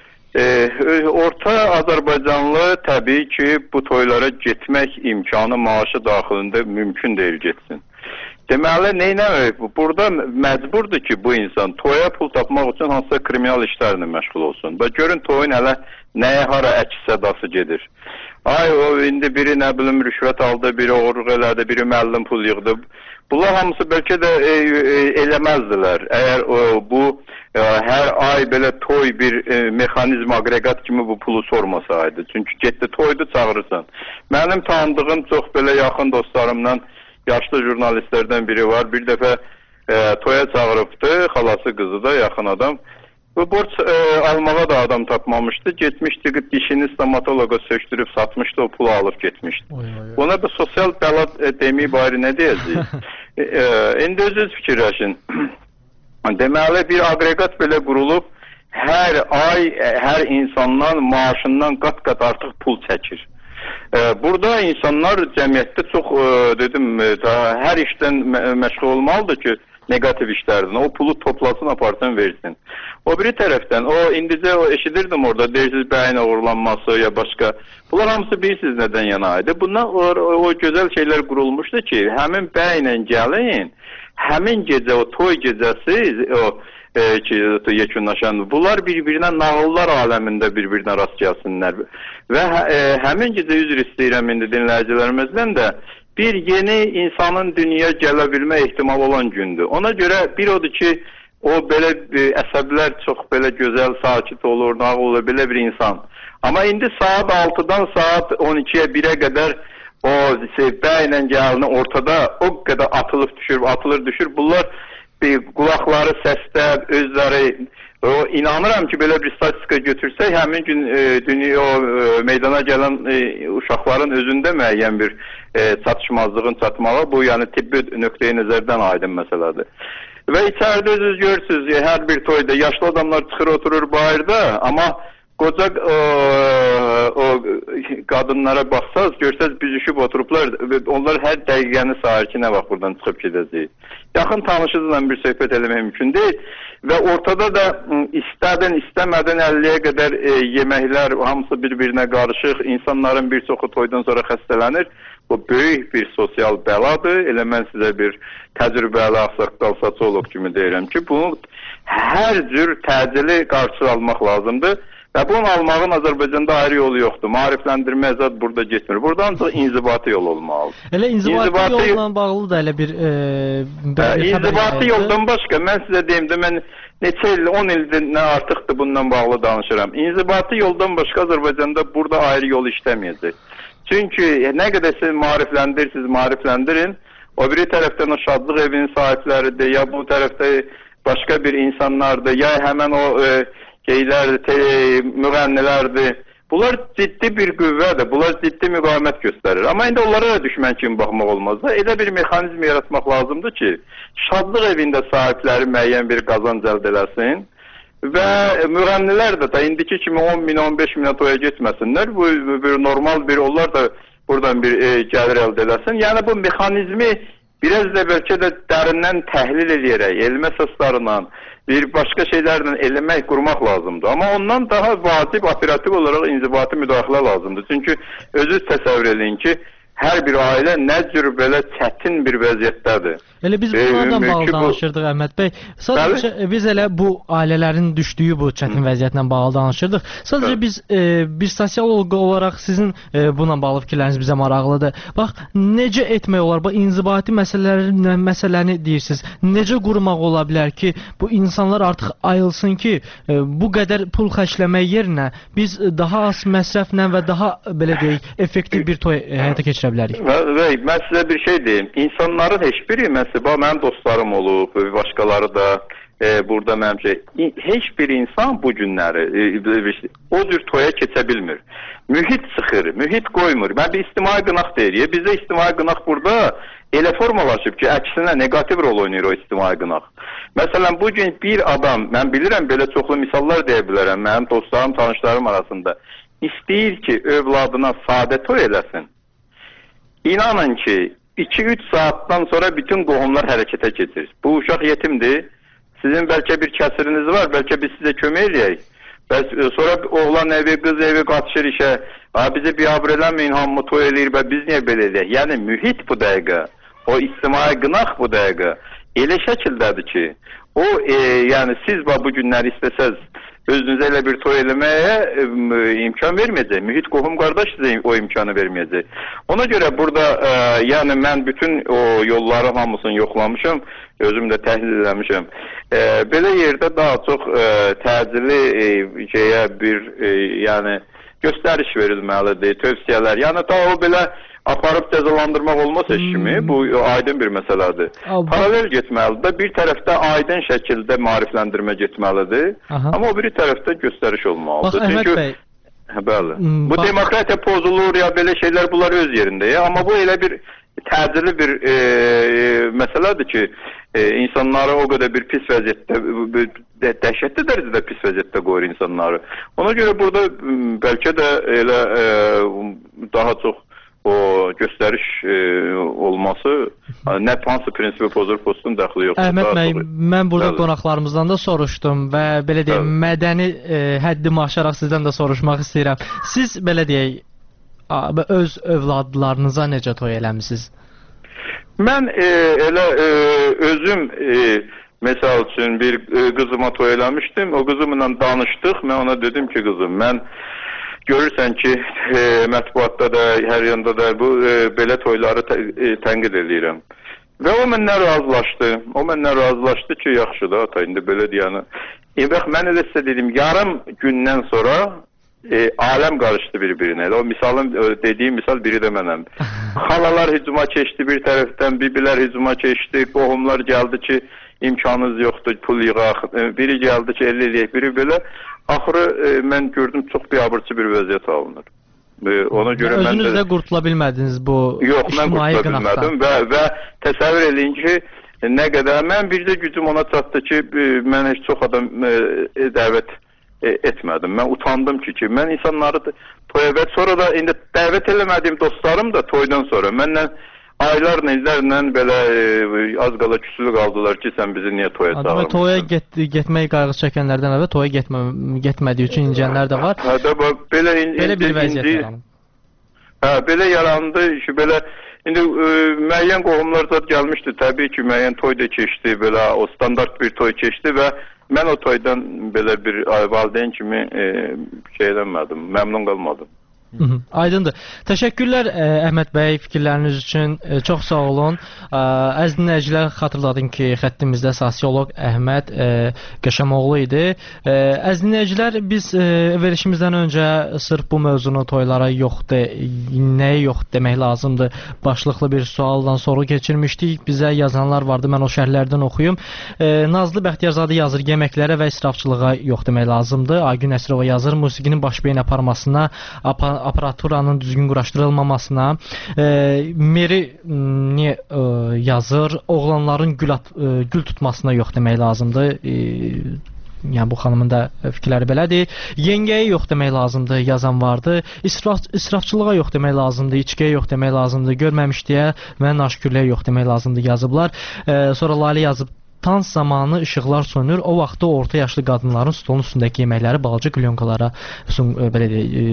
Orta Azərbaycanlı təbii ki, bu toylara getmək imkanı maaşı daxilində mümkün deyil getsin. Deməli, neynəmək? Burada məcburdur ki, bu insan toya pul tapmaq üçün hansısa kriminal işlərlə məşğul olsun. Və görün toyun hələ nəyə hara əks sədası gedir. Ay, o indi biri nə bilim rüşvət aldı, biri oğurluq elədi, biri müəllim pul yığdı. Bunlar hamısı bəlkə də eləməzdilər. Əgər bu hər ay belə toy bir mexanizm, aqreqat kimi bu pulu sormasaydı. Çünki getdi toydu çağırırsan. Mənim tanıdığım çox belə yaxın dostlarımdan yaşlı jurnalistlərdən biri var. Bir dəfə toya çağırıbdı, xalası qızı da yaxın adam. Bu borç almağa da adam tapmamışdı. Getmişdi, dişini stomatologa söktürüb satmışdı, o pulu alıb getmişdi. Ona da sosyal bəla deməyib ayrı nə deyəcəyik? İndi özünüz fikirləşin. Deməli bir aqreqat belə qurulub, hər ay hər insandan maaşından qat-qat artıq pul çəkir. Burada insanlar cəmiyyətdə çox hər işdən məşğul olmalıdır ki, negativ işlərdən. O pulu toplasın, aparsın, versin. O biri tərəfdən, indicə eşidirdim orada, deyirsiniz bəyin uğurlanması ya başqa. Bunlar hamısı bilirsiniz nədən yana idi. Bundan o gözəl şeylər qurulmuşdu ki, həmin bəylə gəlin, həmin gecə, o toy gecəsi, yekunlaşan, bunlar bir-birinə nağıllar aləmində bir-birinə rast gəlsinlər. Və həmin gecə üzr istəyirəm indi dinləyicilərimizdən də, bir yeni insanın dünyaya gələ bilmə ehtimal olan gündür. Ona görə bir odur ki, o belə əsəblər çox belə gözəl, sakit olur, nağıl olur, belə bir insan. Amma indi saat 6-dan saat 12-yə 1-ə qədər o bəylə gəlini ortada o qədər atılır düşür. Bunlar qulaqları səsdə, özləri, inanıram ki, belə bir statistika götürsək, həmin gün meydana gələn uşaqların özündə müəyyən bir çatışmazlığın çatmağı, bu yəni tibbi nöqteyi nəzərdən aydın məsələdir. Və içəridə özünüz görürsünüz, hər bir toyda yaşlı adamlar çıxır, oturur bayırda, amma qoca qadınlara baxsaz, görsəz büzüşüb oturublar, onlar hər dəqiqəni sayır ki, nə vaxt buradan çıxıb gedəcək. Yaxın tanışınızla bir söhbət eləmək mümkün deyil və ortada da istəmədən 50-yə qədər yeməklər hamısı bir-birinə qarışıq, insanların bir çoxu toydan sonra xəstələnir. Bu böyük bir sosial bəladır. Elə mən sizə bir təcrübəli ağsaqqal sosioloq kimi deyirəm ki, bunu hər cür təcili qarşı almaq lazımdır. Və bunun almağın Azərbaycanda ayrı yolu yoxdur. Maarifləndirmə zad burada getmir. Buradan da inzibati yol olmalıdır. Elə inzibati yolla bağlı da elə bir inzibati yoldan başqa, mən sizə deyim də, mən neçə il, 10 ildən artıqdır bundan bağlı danışıram. İnzibati yoldan başqa Azərbaycanda burada ayrı yol işləməyəcək. Çünki nə qədər siz maarifləndirin, o biri tərəfdən o şadlıq evinin sahibləridir, ya bu tərəfdə başqa bir insanlardır, ya həmən o müğənnilərdir. Bunlar ciddi bir qüvvədir, bunlar ciddi müqavimət göstərir. Amma indi onlara da düşmən kimi baxmaq olmaz da. Elə bir mexanizm yaratmaq lazımdır ki, şadlıq evində sahibləri müəyyən bir qazanc əldə eləsin və müğənnilər də indiki kimi 10 min, 15 minə toya getməsinlər. Bu bir normal bir, onlar da buradan bir gəlir əldə eləsin. Yəni bu mexanizmi biraz da bəlkə də dərindən təhlil edərək, elmi əsaslarla, bir başqa şeylərlə eləmək, qurmaq lazımdır. Amma ondan daha vacib, operativ olaraq inzibati müdaxilə lazımdır. Çünki özünüz təsəvvür edin ki, hər bir ailə nə cür belə çətin bir vəziyyətdədir. Elə biz bunlardan bağlı danışırdıq, Əhməd bəy. Sadəcə biz elə bu ailələrin düşdüyü bu çətin vəziyyətlə bağlı danışırdıq. Sadəcə biz bir sosioloq olaraq sizin buna bağlı fikirləriniz bizə maraqlıdır. Bax, necə etmək olar? Bu inzibati məsələni deyirsiniz. Necə qurmaq ola bilər ki, bu insanlar artıq ayılsın ki, bu qədər pul xərcləmək yerinə biz daha az məsrəflə və daha belə deyək, effektiv bir toy həyata keçirə bilərik. Mən sizə bir şey deyim. İnsanların heç biri, mənim dostlarım olub, başqaları da burada mənim heç bir insan bu günləri o cür toya keçə bilmir. Mühit sıxır, mühit qoymur. Mən bir ictimai qınaq deyirik. Bizdə ictimai qınaq burada elə formalaşıb ki, əksinə negativ rol oynayır o ictimai qınaq. Məsələn, bugün bir adam, mən bilirəm, belə çoxlu misallar deyə bilərəm, mənim dostlarım, tanışlarım arasında istəyir ki, övladına sadə toy eləsin. İnanın ki, 2-3 saatdan sonra bütün qohumlar hərəkətə keçir. Bu uşaq yetimdir. Sizin bəlkə bir kəsiriniz var, bəlkə biz sizə kömək eləyək. Sonra oğlan evi, qız evi qaçışır işə. Bizi biabr eləməyin, hamı toy eləyir və biz niyə belə eləyək? Yəni mühit bu dəqiqə, o ictimai qınaq bu dəqiqə elə şəkildədir ki, o yəni siz bu günləri istəsəz özünüzə elə bir toy eləməyə imkan verməyəcək. Mühit qohum qardaş sizə o imkanı verməyəcək. Ona görə burada yəni mən bütün o yolları hamısını yoxlamışam, özüm də təhlil eləmişəm. Belə yerdə daha çox təcili bir yəni göstəriş verilməlidir, tövsiyələr. Yəni daha o belə aparıb cəzalandırmaq olmaz heç kimi. Bu aydın bir məsələdir. Paralel getməlidir. Bir tərəfdə aydın şəkildə maarifləndirmə getməlidir. Amma o biri tərəfdə göstəriş olmalıdır. Bax, Əhməd bəy. Bəli. Bu demokratiya pozulur ya belə şeylər bunlar öz yerində. Amma bu elə bir təcili bir məsələdir ki, insanları o qədər bir pis vəziyyətdə, dəhşətli dərəcədə pis vəziyyətdə qoyur insanları. Ona görə burada bəlkə də elə daha çox o göstəriş olması nə hansı prinsipi pozur, postun dəxli yoxdur. Əhməd bəy, mən burada qonaqlarımızdan da soruşdum və belə deyək, mədəni həddimi aşaraq sizdən də soruşmaq istəyirəm. Siz belə deyək, öz övladlarınıza necə toy eləmisiniz? Mən elə özüm məsəl üçün bir qızıma toy eləmişdim. O qızımla danışdıq. Mən ona dedim ki, qızım, mən görürsən ki, mətbuatda da, hər yanda da bu belə toyları tənqid edirəm. Və o məndən razılaşdı ki, yaxşı da ata, indi belə deyəni. Bax, mən elə sizə dedim, yarım gündən sonra aləm qarışdı bir-birinə. O misalın, dediyim misal biri də mənəm. Xalalar hücuma keçdi bir tərəfdən, bibilər hücuma keçdi, qohumlar gəldi ki, imkanınız yoxdur, pul yığaq. Biri gəldi ki, 50 eləyək, biri belə. Axırı mən gördüm, çox biabırçı bir vəziyyət alınır. Ona görə mən özünüz də qurtula bilmədiniz bu ictimai qınaqdan. Və təsəvvür eləyin ki, nə qədər, mən bir də gücüm ona çatdı ki, mən heç çox adam dəvət etmədim. Mən utandım ki, mən insanları toya və sonra da indi dəvət eləmədiyim dostlarım da toydan sonra məndən aylarla, illərlə belə az qala küsülü qaldılar ki, sən bizi niyə toya çağırmışsın? Toya getmək qayğı çəkənlərdən əvvəl toya getmədiyi üçün incənlər də var. Belə bir vəziyyət yaranıb. Belə yarandı ki, belə indi müəyyən qohumlar zat gəlmişdi. Təbii ki, müəyyən toy da keçdi, belə o standart bir toy keçdi və mən o toydan belə bir valideyn kimi şeylənmədim, məmnun qalmadım. Aydındır. Təşəkkürlər Əhməd bəy fikirləriniz üçün. Çox sağ olun. Əziz dinləyicilər, xatırladım ki, xəttimizdə sosioloq Əhməd Qəşəmoğlu idi. Əziz dinləyicilər, biz verilişimizdən öncə sırf bu mövzunu toylara yoxdur, nəyə yox demək lazımdır başlıqlı bir sualdan soru keçirmişdik. Bizə yazanlar vardı, mən o şərhlərdən oxuyum. Nazlı Bəxtiyarzadə yazır, yeməklərə və israfçılığa yox demək lazımdır. Aygün Əsrova yazır, musiqinin baş beyin aparmasına, aparaturanın düzgün quraşdırılmamasına, Meri yazır, oğlanların gül tutmasına yox demək lazımdır. Yəni bu xanımın da fikirləri belədir. Yengəyə yox demək lazımdır, yazan vardı. İsrafçılığa yox demək lazımdır, içkiyə yox demək lazımdır, görməmişliyə və naşükürlüyə yox demək lazımdır yazıblar. Sonra Lalə yazıb, Tans zamanı işıqlar sönür. O vaxtda orta yaşlı qadınların stolun üstündəki yeməkləri balaca qlyonkalara, belə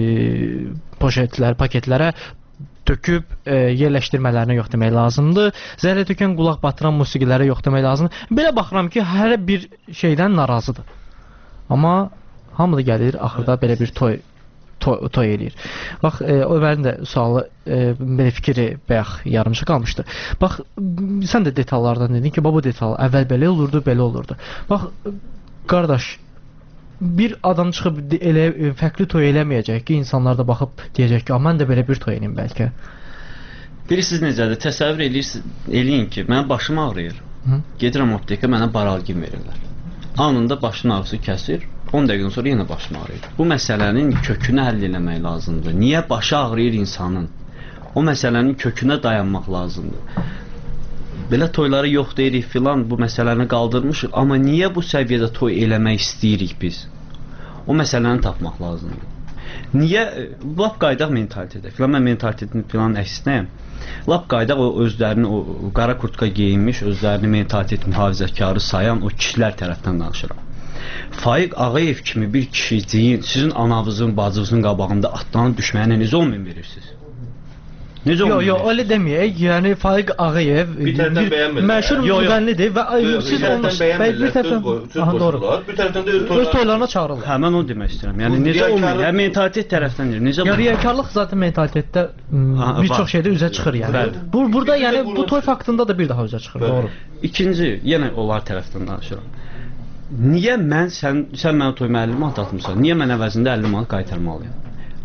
paketlərə töküb yerləşdirmələrinə yox demək lazımdır. Zəhlə tökən qulaq batıran musiqilərə yox demək lazımdır. Belə baxıram ki, hər bir şeydən narazıdır. Amma hamı da gəlir, axırda belə bir toy eləyir. Bax, Ömərin də sualı, belə fikri bayaq yarımçı qalmışdı. Bax, sən də detallardan dedin ki, bu detal əvvəl belə olurdu, belə olurdu. Bax, qardaş, bir adam çıxıb fərqli toy eləməyəcək ki, insanlar da baxıb deyəcək ki, mən də belə bir toy eləyim bəlkə. Bilirsiniz necədir? Təsəvvür eləyin ki, mənim başım ağrıyır. Gedirəm aptekə, mənə baralgin verirlər. Anında başın ağrısı kəsir. 10 dəqiqədən sonra yenə başım ağrıyır. Bu məsələnin kökünü həll eləmək lazımdır. Niyə başı ağrıyır insanın? O məsələnin kökünə dayanmaq lazımdır. Belə toyları yox deyirik filan, bu məsələni qaldırmışıq. Amma niyə bu səviyyədə toy eləmək istəyirik biz? O məsələni tapmaq lazımdır. Niyə? Lap qaydaq mentalitetə. Filan mən mentalitetini filan əksinəyəm. Lap qaydaq o özlərini, o qara kurtka geyinmiş, özlərini mentalitet mühafizəkarı sayan o kişilər tərəfdən danışıram. Faiq Ağayev kimi bir kişiciyin sizin anavızın, bacınızın qabağında atlanıb düşməyinə necə olmayın verirsiniz? Necə olmayın? Yox, öyle deməyək. Yəni Faiq Ağayev məşhur müğənnidir və siz onu bir tərəfdən bir tərəfdən də öz toylarına çağırırlar. Hə, mən onu demək istəyirəm. Yəni necə olmayın? Hə, mentalitet tərəfdəndir. Necə? Yəni riyakarlıq zaten mentalitetdə bir çox şeydə üzə çıxır yəni. Burada yəni bu toy faktında da bir daha üzə çıxır, doğru. İkinci, yenə onlar tərəfdən danışıram. Niyə sən mənə toy müəllimi atlatmısan? Niyə mən əvəzində 50 manat qaytarmalıyam?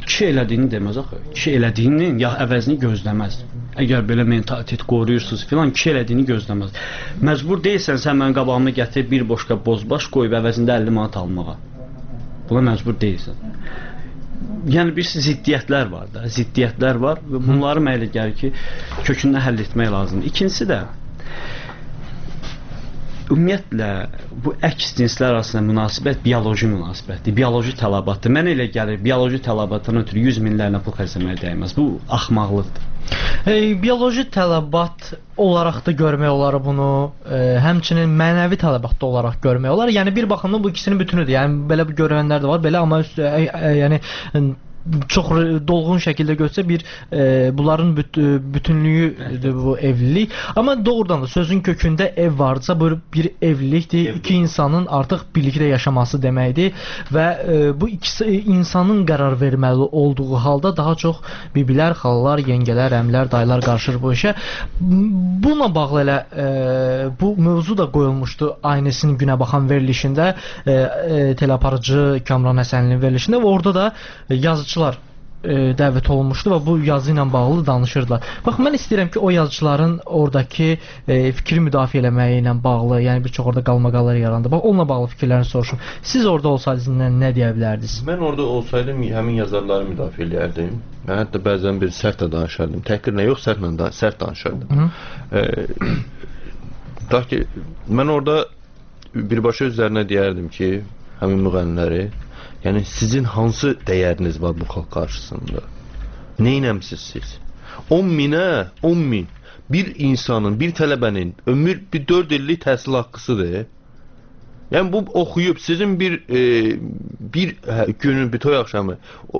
kişi elədiyini deməz axı. Kişi elədiyinin ya əvəzini gözləməz. Əgər belə mentalitet qoruyursunuz filan, kişi elədiyini gözləməz. Məcbur deyilsən sən mənim qabağıma gətir bir boşqa bozbaş qoyub əvəzində 50 manat almağa. Buna məcbur deyilsən. Yəni bir ziddiyyətlər var da, ziddiyyətlər var və bunları mənə elə gəlir ki, kökündən həll etmək lazımdır. İkincisi də ümumiyyətlə bu əks cinslər arasında münasibət bioloji münasibətdir, bioloji tələbatdır. Mənə elə gəlir, bioloji tələbatdan ötürü 100 minlərlə pul xərcləməyə dəyməz. Bu axmaqlıqdır. Bioloji tələbat olaraq da görmək olar bunu, həmçinin mənəvi tələbat da olaraq görmək olar. Yəni bir baxımdan bu ikisinin bütünüdür. Yəni belə görənlər də var, belə amma yəni çox dolğun şəkildə götürsə bir bunların bütünlüyüdür bu evlilik. Amma doğrudan da sözün kökündə ev varsa bu bir evlilikdir. İki insanın artıq birlikdə yaşaması deməkdir və bu ikisi insanın qərar verməli olduğu halda daha çox bibilər, xalalar, yengələr, əmlər, dayılar qarışır bu işə. Bununla bağlı elə bu mövzu da qoyulmuşdu Aynəsin Günə Baxan verilişində, teleaparıcı Kamran Həsənlinin verilişində və orada da yazıcılar dəvət olunmuşdu və bu yazı ilə bağlı danışırdılar. Bax, mən istəyirəm ki, o yazıcıların oradakı fikri müdafiə eləməyi ilə bağlı, yəni bir çox orada qalmaqallar yarandı. Bax, onunla bağlı fikirlərini soruşum. Siz orada olsaydınız nə deyə bilərdiniz? Mən orada olsaydım həmin yazarları müdafiə eləyərdim. Mən hətta bəzən bir sərt də danışardım. Təhqirlə yox, sərt danışardım. Tutaq ki, mən orada birbaşa özlərinə deyərdim ki, həmin müğənniləri, yəni sizin hansı dəyəriniz var bu xalq qarşısında? Neynəmsiz siz? 10 min bir insanın, bir tələbənin ömür bir 4 illik təhsil haqqısıdır. Yəni bu oxuyub sizin bir günün, bir toy axşamı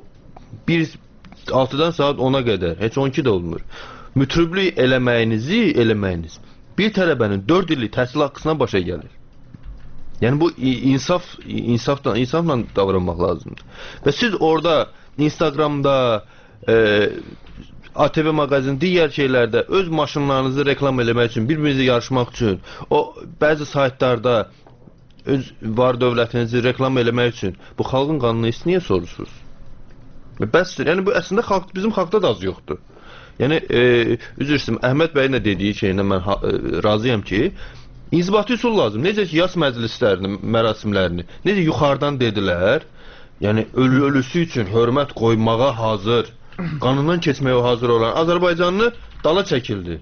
6-dan saat 10-a qədər, heç 12 də olmur. Mütriblik eləməyiniz bir tələbənin 4 illik təhsil haqqısına başa gəlir. Yəni bu insafla davranmaq lazımdır. Və siz orada Instagramda, ATV mağazin, digər şeylərdə öz maşınlarınızı reklam eləmək üçün, bir-birinizlə yarışmaq üçün, o bəzi saytlarda öz var dövlətinizi reklam eləmək üçün bu xalqın qanunu niyə sorursunuz? Bəsdir. Yəni bu əslində bizim xalqda da az yoxdur. Yəni üzr istəyirəm, Əhməd bəyin də dediyi şeylə mən razıyam ki, İnzibati üsul lazım. Necə ki, yas məclislərini, mərasimlərini, necə yuxarıdan dedilər, yəni ölüsü üçün hörmət qoymağa hazır, qanundan keçməyə hazır olan Azərbaycanlı dala çəkildi.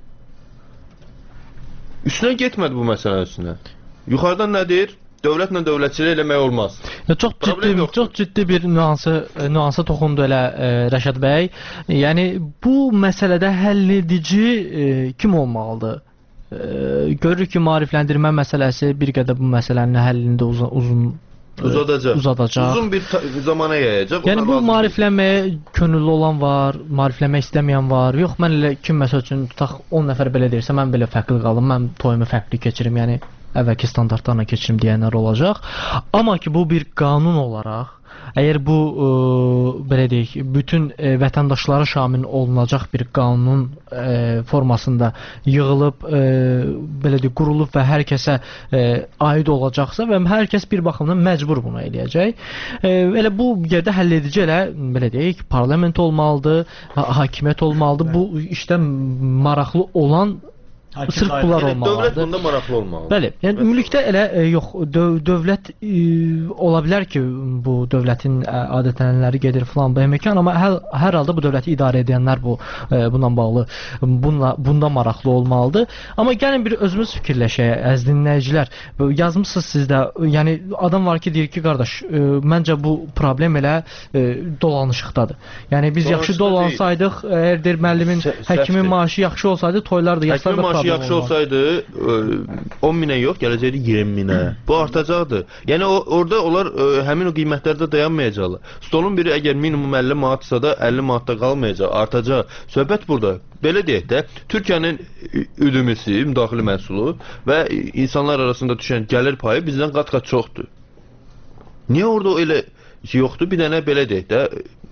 Üstünə getmədi bu məsələ üstünə. Yuxarıdan nədir? Dövlətlə dövlətçilik eləmək olmaz. Çox ciddi bir nüansa toxundu elə Rəşad bəy. Yəni bu məsələdə həll edici kim olmalıdır? Görürük ki, maarifləndirmə məsələsi bir qədər bu məsələnin həllində uzadacaq. Uzun bir zamana yayacaq. Yəni bu maariflənməyə könüllü olan var, maariflənmək istəməyən var. Yox, mən elə kim məsəl üçün tutaq 10 nəfər belə deyirsə, mən belə fərqli qalım, mən toyumu fərqli keçirim, yəni əvvəlki standartlarla keçirim deyənlər olacaq. Amma ki, bu bir qanun olaraq, əgər bu belə deyək, bütün vətəndaşlara şamil olunacaq bir qanun formasında yığılıb, belə deyək, qurulub və hər kəsə aid olacaqsa və hər kəs bir baxımdan məcbur bunu eləyəcək. Elə bu yerdə həll edici elə, belə deyək, parlament olmalıdır, hakimiyyət olmalıdır. Bu işdə maraqlı olan sırf bunlar olmalıdır. Dövlət bunda maraqlı olmalıdır. Bəli, yəni ümumilikdə elə yox, dövlət ola bilər ki, bu dövlətin adətənənləri gedir filan bu mekan, amma hər halda bu dövləti idarə edənlər bununla bağlı bunda maraqlı olmalıdır. Amma gəlin bir özümüz fikirləşək, əziz dinləyicilər. Yazmısınız siz də, yəni adam var ki, deyir ki, qardaş, məncə bu problem elə dolanışıqdadır. Yəni biz yaxşı dolansaydıq, əgər deyir müəllimin, həkimin maaşı yaxşı olsaydı, toylar da yaxşı da yaxşı olsaydı 10 minə yox, gələcəkdi 20 minə. Bu artacaqdı. Yəni orada onlar həmin o qiymətlərdə dayanmayacaqlar. Stolun biri əgər minimum 50 manatsa da 50 manatda qalmayacaq, artacaq. Söhbət burada. Belə deyək də, Türkiyənin üdümüsü, müdaxili məhsulu və insanlar arasında düşən gəlir payı bizdən qat-qat çoxdur. Niyə orada elə yoxdur? Bir dənə belə deyək də,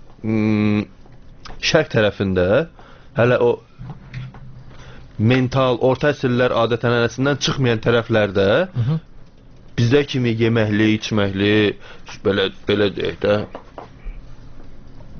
şərq tərəfində hələ o mental, orta əsrlər adət-ənənəsindən çıxmayan tərəflərdə bizdə kimi yeməkli, içməkli, belə deyək də,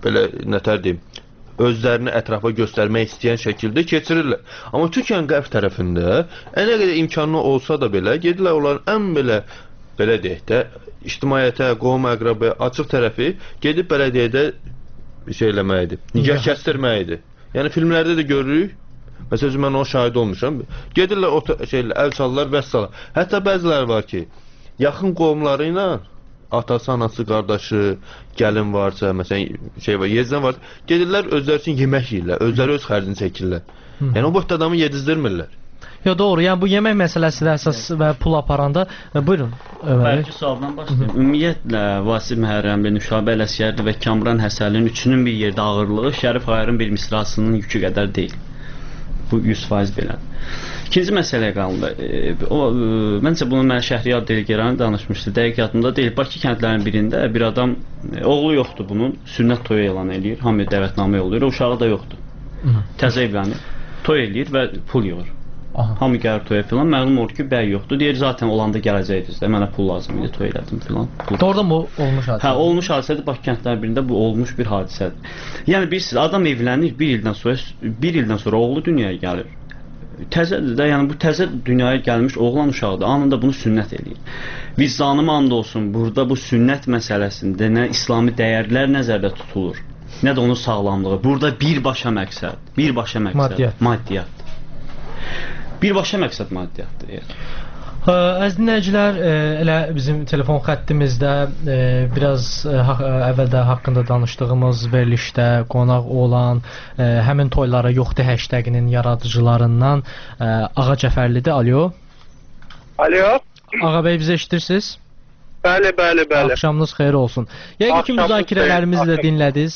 belə nətər deyim, özlərini ətrafa göstərmək istəyən şəkildə keçirirlər. Amma Türkiyənin qərb tərəfində nə qədər imkanı olsa da belə gedirlər onların ən belə deyək də ictimaiyyətə, qohum əqrəbə açıq tərəfi gedib bələdiyyədə şey eləməkdir, nikah kəsdirməkdir. Yəni filmlərdə də görürük. Məsələn mən o şahid olmuşam. Gedirlər o əl çalırlar və s. Hətta bəziləri var ki, yaxın qohumları ilə atası, anası, qardaşı, gəlin varsa, məsələn şey var, yezdən varsa, gedirlər özləri üçün yemək yeyirlər, özləri öz xərcini çəkirlər. Yəni o boyda adamı yedizdirmirlər. Ya doğru, yəni bu yemək məsələsi də əsas və pul aparanda, buyurun Ömər. Bəlkə sualdan başlayayım. Ümumiyyətlə Vasif Məhərrəmli, Nüşabə Ələsgərli və Kamran Həsənlinin üçünün bir yerdə ağırlığı Şərif Xayarın bir misrasının yükü qədər deyil. Bu 100% belədir. İkinci məsələyə qaldı. Məncə bunu mən Şəhriyar Delgeran danışmışdı. Dəqiq yadımda deyil. Bakı kəndlərinin birində bir adam, oğlu yoxdur bunun, sünnət toyu elan eləyir. Hamıya dəvətnamə yollayır. Uşağı da yoxdur. Təzə evlənir. Toy eləyir və pul yığır. Hamı gəlir toya filan. Məlum olur ki, bəy yoxdur. Deyir, zaten olanda gələcəkdir. Mənə pul lazım idi, toy elədim filan. Doğrudan bu olmuş hadisə. Hə, olmuş hadisədir. Bakı kəndlərinin birində bu olmuş bir hadisədir. Yəni bilirsiniz, adam evlənir, bir ildən sonra oğlu dünyaya gəlir. Təzədir də, yəni bu təzə dünyaya gəlmiş oğlan uşaqdır. Anında bunu sünnət eləyir. Vicdanıma and olsun, burada bu sünnət məsələsində nə İslami dəyərlər nəzərdə tutulur, nə də onun sağlamlığı. Burada birbaşa məqsəd maddiyyat. Birbaşa məqsəd maddiyyatdır. Əziz dinləyicilər, elə bizim telefon xəttimizdə biraz əvvəldə haqqında danışdığımız verilişdə qonaq olan həmin toylara yoxdur hashtaginin yaradıcılarından Ağa Cəfərlidir. Alo. Alo. Ağa bəy, bizi eşidirsiniz? Bəli. Axşamınız xeyir olsun. Yəqin ki müzakirələrimizi də dinlədiniz.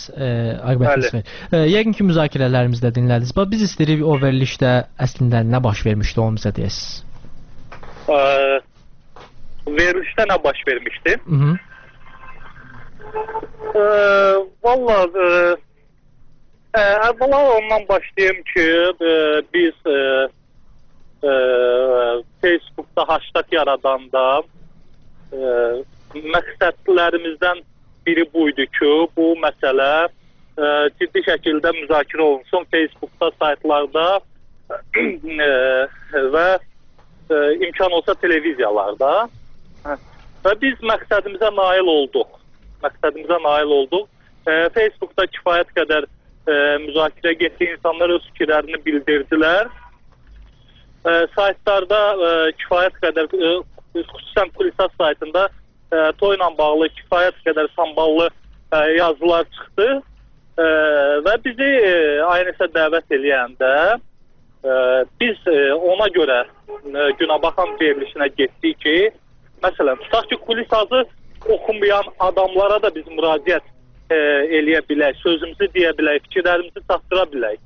Yəqin ki müzakirələrimizi də dinlədiniz. Biz istəyirik o verilişdə əslində nə baş vermişdi, onu bizə deyəsiniz. Verilişdə nə baş vermişdi? Vallahi əvvəla ondan başlayayım ki, biz Facebookda hashtag yaradanda məqsədlərimizdən biri buydu ki, bu məsələ ciddi şəkildə müzakirə olunsun Facebookda, saytlarda və imkan olsa televiziyalarda. Və biz məqsədimizə nail olduq. Facebookda kifayət qədər müzakirə getdi, insanlar öz fikirlərini bildirdilər. Saytlarda kifayət qədər, xüsusən Kulisas saytında toyla bağlı kifayət qədər samballı yazılar çıxdı və bizi Aynesə dəvət eləyəndə biz ona görə Günəbaxan verilişinə getdik ki, məsələn, tutaq ki, Kulisazı oxunmayan adamlara da biz müraciət eləyə bilək, sözümüzü deyə bilək, fikirlərimizi çatdıra bilək.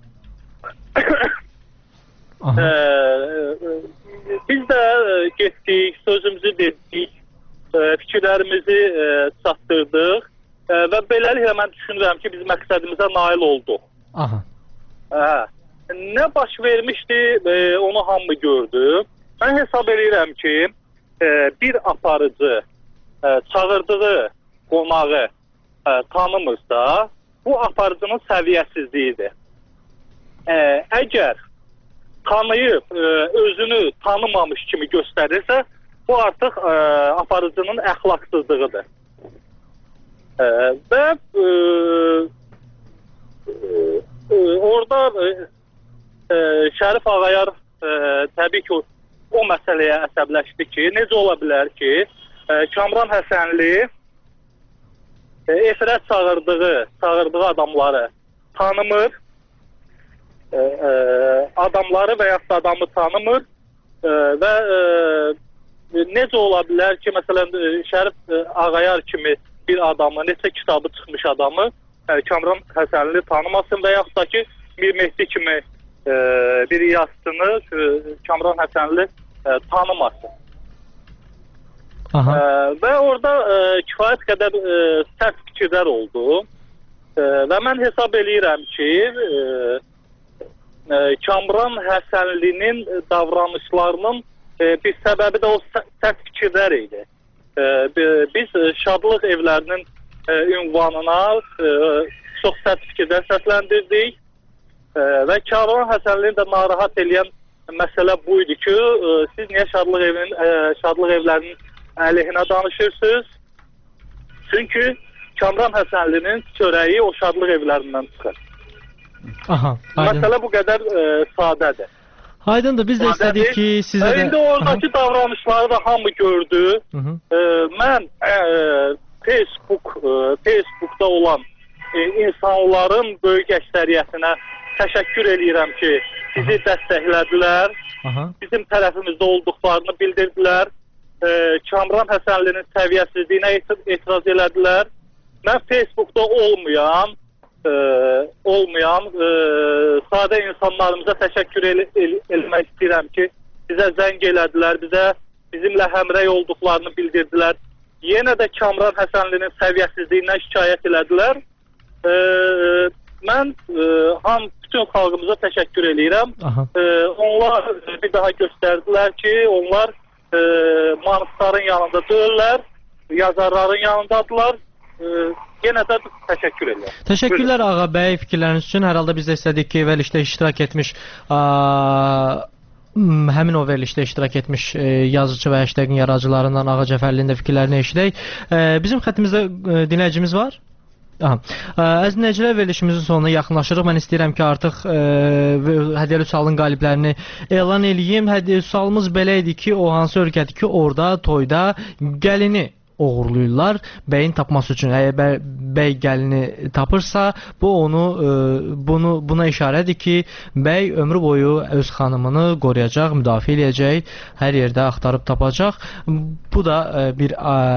Biz də getdik, sözümüzü dedik, fikirlərimizi çatdırdıq və beləliklə mən düşünürəm ki, biz məqsədimizə nail olduq. Nə baş vermişdi, onu hamı gördü. Mən hesab edirəm ki, bir aparıcı çağırdığı qonağı tanımırsa, bu aparıcının səviyyəsizliyidir. Əgər tanıyıb, özünü tanımamış kimi göstərirsə, bu artıq aparıcının əxlaqsızlığıdır. Və orada Şərif Ağayar təbii ki, o məsələyə əsəbləşdi ki, necə ola bilər ki, Kamran Həsənli efirə çağırdığı adamları tanımır, adamları və yaxud adamı tanımır və necə ola bilər ki, məsələn, Şərif Ağayar kimi bir adamı, neçə kitabı çıxmış adamı Kamran Həsənli tanımasın və yaxud da ki, Mir Mehdi kimi bir yazısını Kamran Həsənli tanımasın. Və orada kifayət qədər sərt fikirlər oldu və mən hesab eləyirəm ki, Kamran Həsənlinin davranışlarının bir səbəbi də o sərt fikirlər idi. Biz Şadlıq evlərinin ünvanına çox sərt fikirlər səsləndirdik və Kamran Həsənlini də narahat edən məsələ bu idi ki, siz niyə şadlıq evlərinin əleyhinə danışırsınız? Çünki Kamran Həsənlinin çörəyi o şadlıq evlərindən çıxır. Aha, aydın. Məsələ bu qədər sadədir. Aydındır, biz də istədik ki, sizə də... İndi oradakı davranışları da hamı gördü. Mən Facebookda olan insanların böyük əksəriyyətinə təşəkkür edirəm ki, bizi dəstəklədilər, bizim tərəfimizdə olduqlarını bildirdilər, Kamran Həsənlinin səviyyəsizliyinə etiraz elədilər. Mən Facebookda olmayan sadə insanlarımıza təşəkkür eləmək istəyirəm ki, bizə zəng elədilər, bizimlə həmrəy olduqlarını bildirdilər. Yenə də Kamran Həsənlinin səviyyəsizliyindən şikayət elədilər. Mən bütün xalqımıza təşəkkür eləyirəm. Onlar bir daha göstərdilər ki, onlar manifestların yanında deyirlər, yazarların yanındadılar. Yenə də təşəkkür edirəm. Təşəkkürlər Ağa bəy fikirləriniz üçün. Hər halda biz də istədik ki, verilişdə iştirak etmiş həmin o verilişdə iştirak etmiş yazıcı və hashtagin yaradıcılarından Ağa Cəfərlinin də fikirlərini eşidək. Bizim xəttimizdə dinləyicimiz var. Əziz dinləyicilər, verilişimizin sonuna yaxınlaşırıq. Mən istəyirəm ki, artıq hədiyyəli sualın qaliblərini elan eləyim. Hədiyyəli sualımız belə idi ki, o hansı ölkədir ki, orada toyda gəlini uğurluyurlar bəyin tapması üçün. Əgər bəy gəlini tapırsa, bu buna işarədir ki, bəy ömrü boyu öz xanımını qoruyacaq, müdafiə edəcək, hər yerdə axtarıb tapacaq. Bu da bir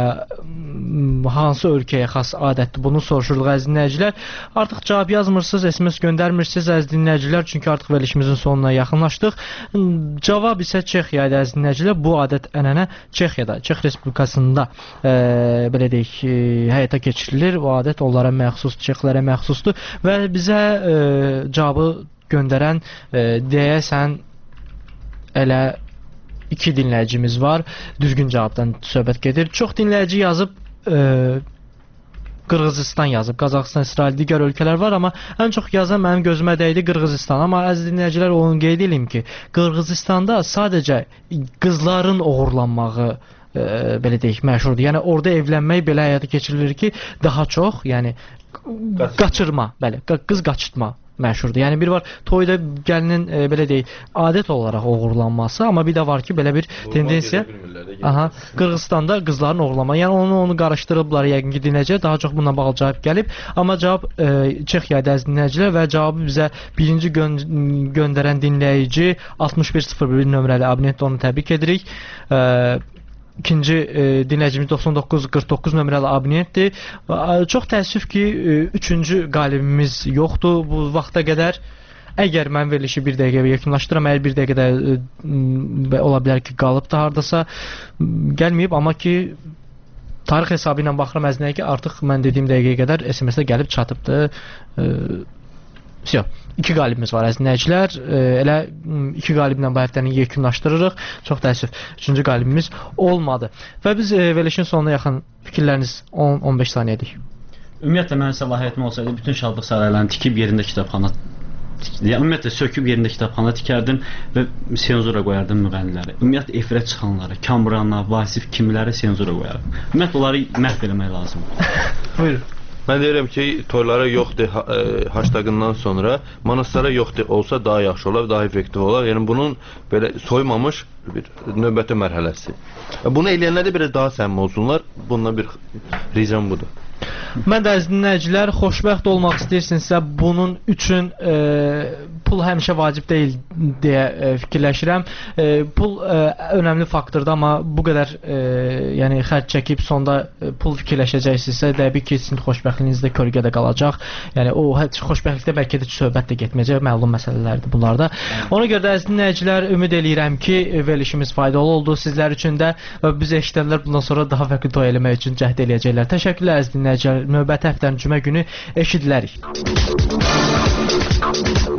hansı ölkəyə xas adətdir? Bunu soruşuruq əziz dinləyicilər. Artıq cavab yazmırsınız, SMS göndərmirsiniz əziz dinləyicilər, çünki artıq verilişimizin sonuna yaxınlaşdıq. Cavab isə Çexiyada əziz dinləyicilər. Bu adət ənənə Çexiyada, Çex Respublikasında belə deyək, həyata keçirilir. O adət onlara məxsusdur, çexlərə məxsusdur və bizə cavabı göndərən deyəsən elə 2 dinləyicimiz var. Düzgün cavabdan söhbət gedir. Çox dinləyici yazıb Qırğızistan yazıb, Qazaxıstan, İsrail, digər ölkələr var, amma ən çox yazan mənim gözümə dəydi Qırğızistan. Amma əziz dinləyicilər, onu qeyd edeyim ki, Qırğızistanda sadəcə qızların uğurlanmağı belə deyək, məşhurdur. Yəni orada evlənmək belə həyata keçirilir ki, daha çox, yəni qaçırma, bəli, qız qaçırtma məşhurdur. Yəni bir var toyda gəlinin belə deyək, adət olaraq uğurlanması, amma bir də var ki, belə bir tendensiya. Qırğızistanda qızların uğurlanması. Yəni onu qarışdırıblar, yəqin ki, dinləyicilər daha çox bununla bağlı cavab gəlib. Amma cavab Çexiyada əziz dinləyicilər və cavabı bizə birinci göndərən dinləyici 6101 nömrəli abonentdir, onu təbrik edirik. İkinci dinləyicimiz 9949 nömrəli abonentdir. Çox təəssüf ki, 3-cü qalibimiz yoxdur bu vaxta qədər. Əgər mən verilişi 1 dəqiqəyə yekunlaşdıram, əgər 1 dəqiqədə ola bilər ki, qalıb da hardasa gəlməyib, amma ki, tarix hesabı ilə baxıram əzinəyə ki, artıq mən dediyim dəqiqəyə qədər SMS-də gəlib çatıbdır. 2 qalibimiz var əziz dinləyicilər. Elə 2 qaliblə bu həftəni yekunlaşdırırıq. Çox təəssüf, 3-cü qalibimiz olmadı. Və biz verilişin sonuna yaxın fikirləriniz 10-15 saniyədik. Ümumiyyətlə mənim səlahiyyətim olsaydı bütün şadlıq saraylarını tikib yerində kitabxana, ümumiyyətlə söküb yerində kitabxana tikərdim və senzura qoyardım müğənniləri. Ümumiyyətlə efirə çıxanları, Kamrana, Vasif kimləri senzura qoyardım. Ümumiyyətlə onları məhv eləmək lazımdır. Buyurun. Mən deyirəm ki, toylara yoxdur hashtagından sonra manastara yoxdur olsa daha yaxşı olar, daha effektiv olar. Yəni bunun belə soymamış bir növbəti mərhələsi. Bunu eləyənlər də biraz daha səmimi olsunlar. Bundan bir ricam budur. Mən də əziz dinləyicilər, xoşbəxt olmaq istəyirsinizsə bunun üçün pul həmişə vacib deyil deyə fikirləşirəm. Pul önəmli faktordur, amma bu qədər yəni xərc çəkib sonda pul fikirləşəcəksinizsə, təbii ki, sizin xoşbəxtliyiniz də kölgədə qalacaq. Yəni o xoşbəxtlikdə bəlkə də söhbət də getməyəcək, məlum məsələlərdir bunlar da. Ona görə də əziz dinləyicilər, ümid eləyirəm ki, verilişimiz faydalı oldu sizlər üçün də və biz eşidənlər bundan sonra daha fərqli toy eləmək üçün cəhd eləyəcəklər. Təşəkkürlər əziz dinləyicilər. Növbəti həftənin cümə günü eşidilərik.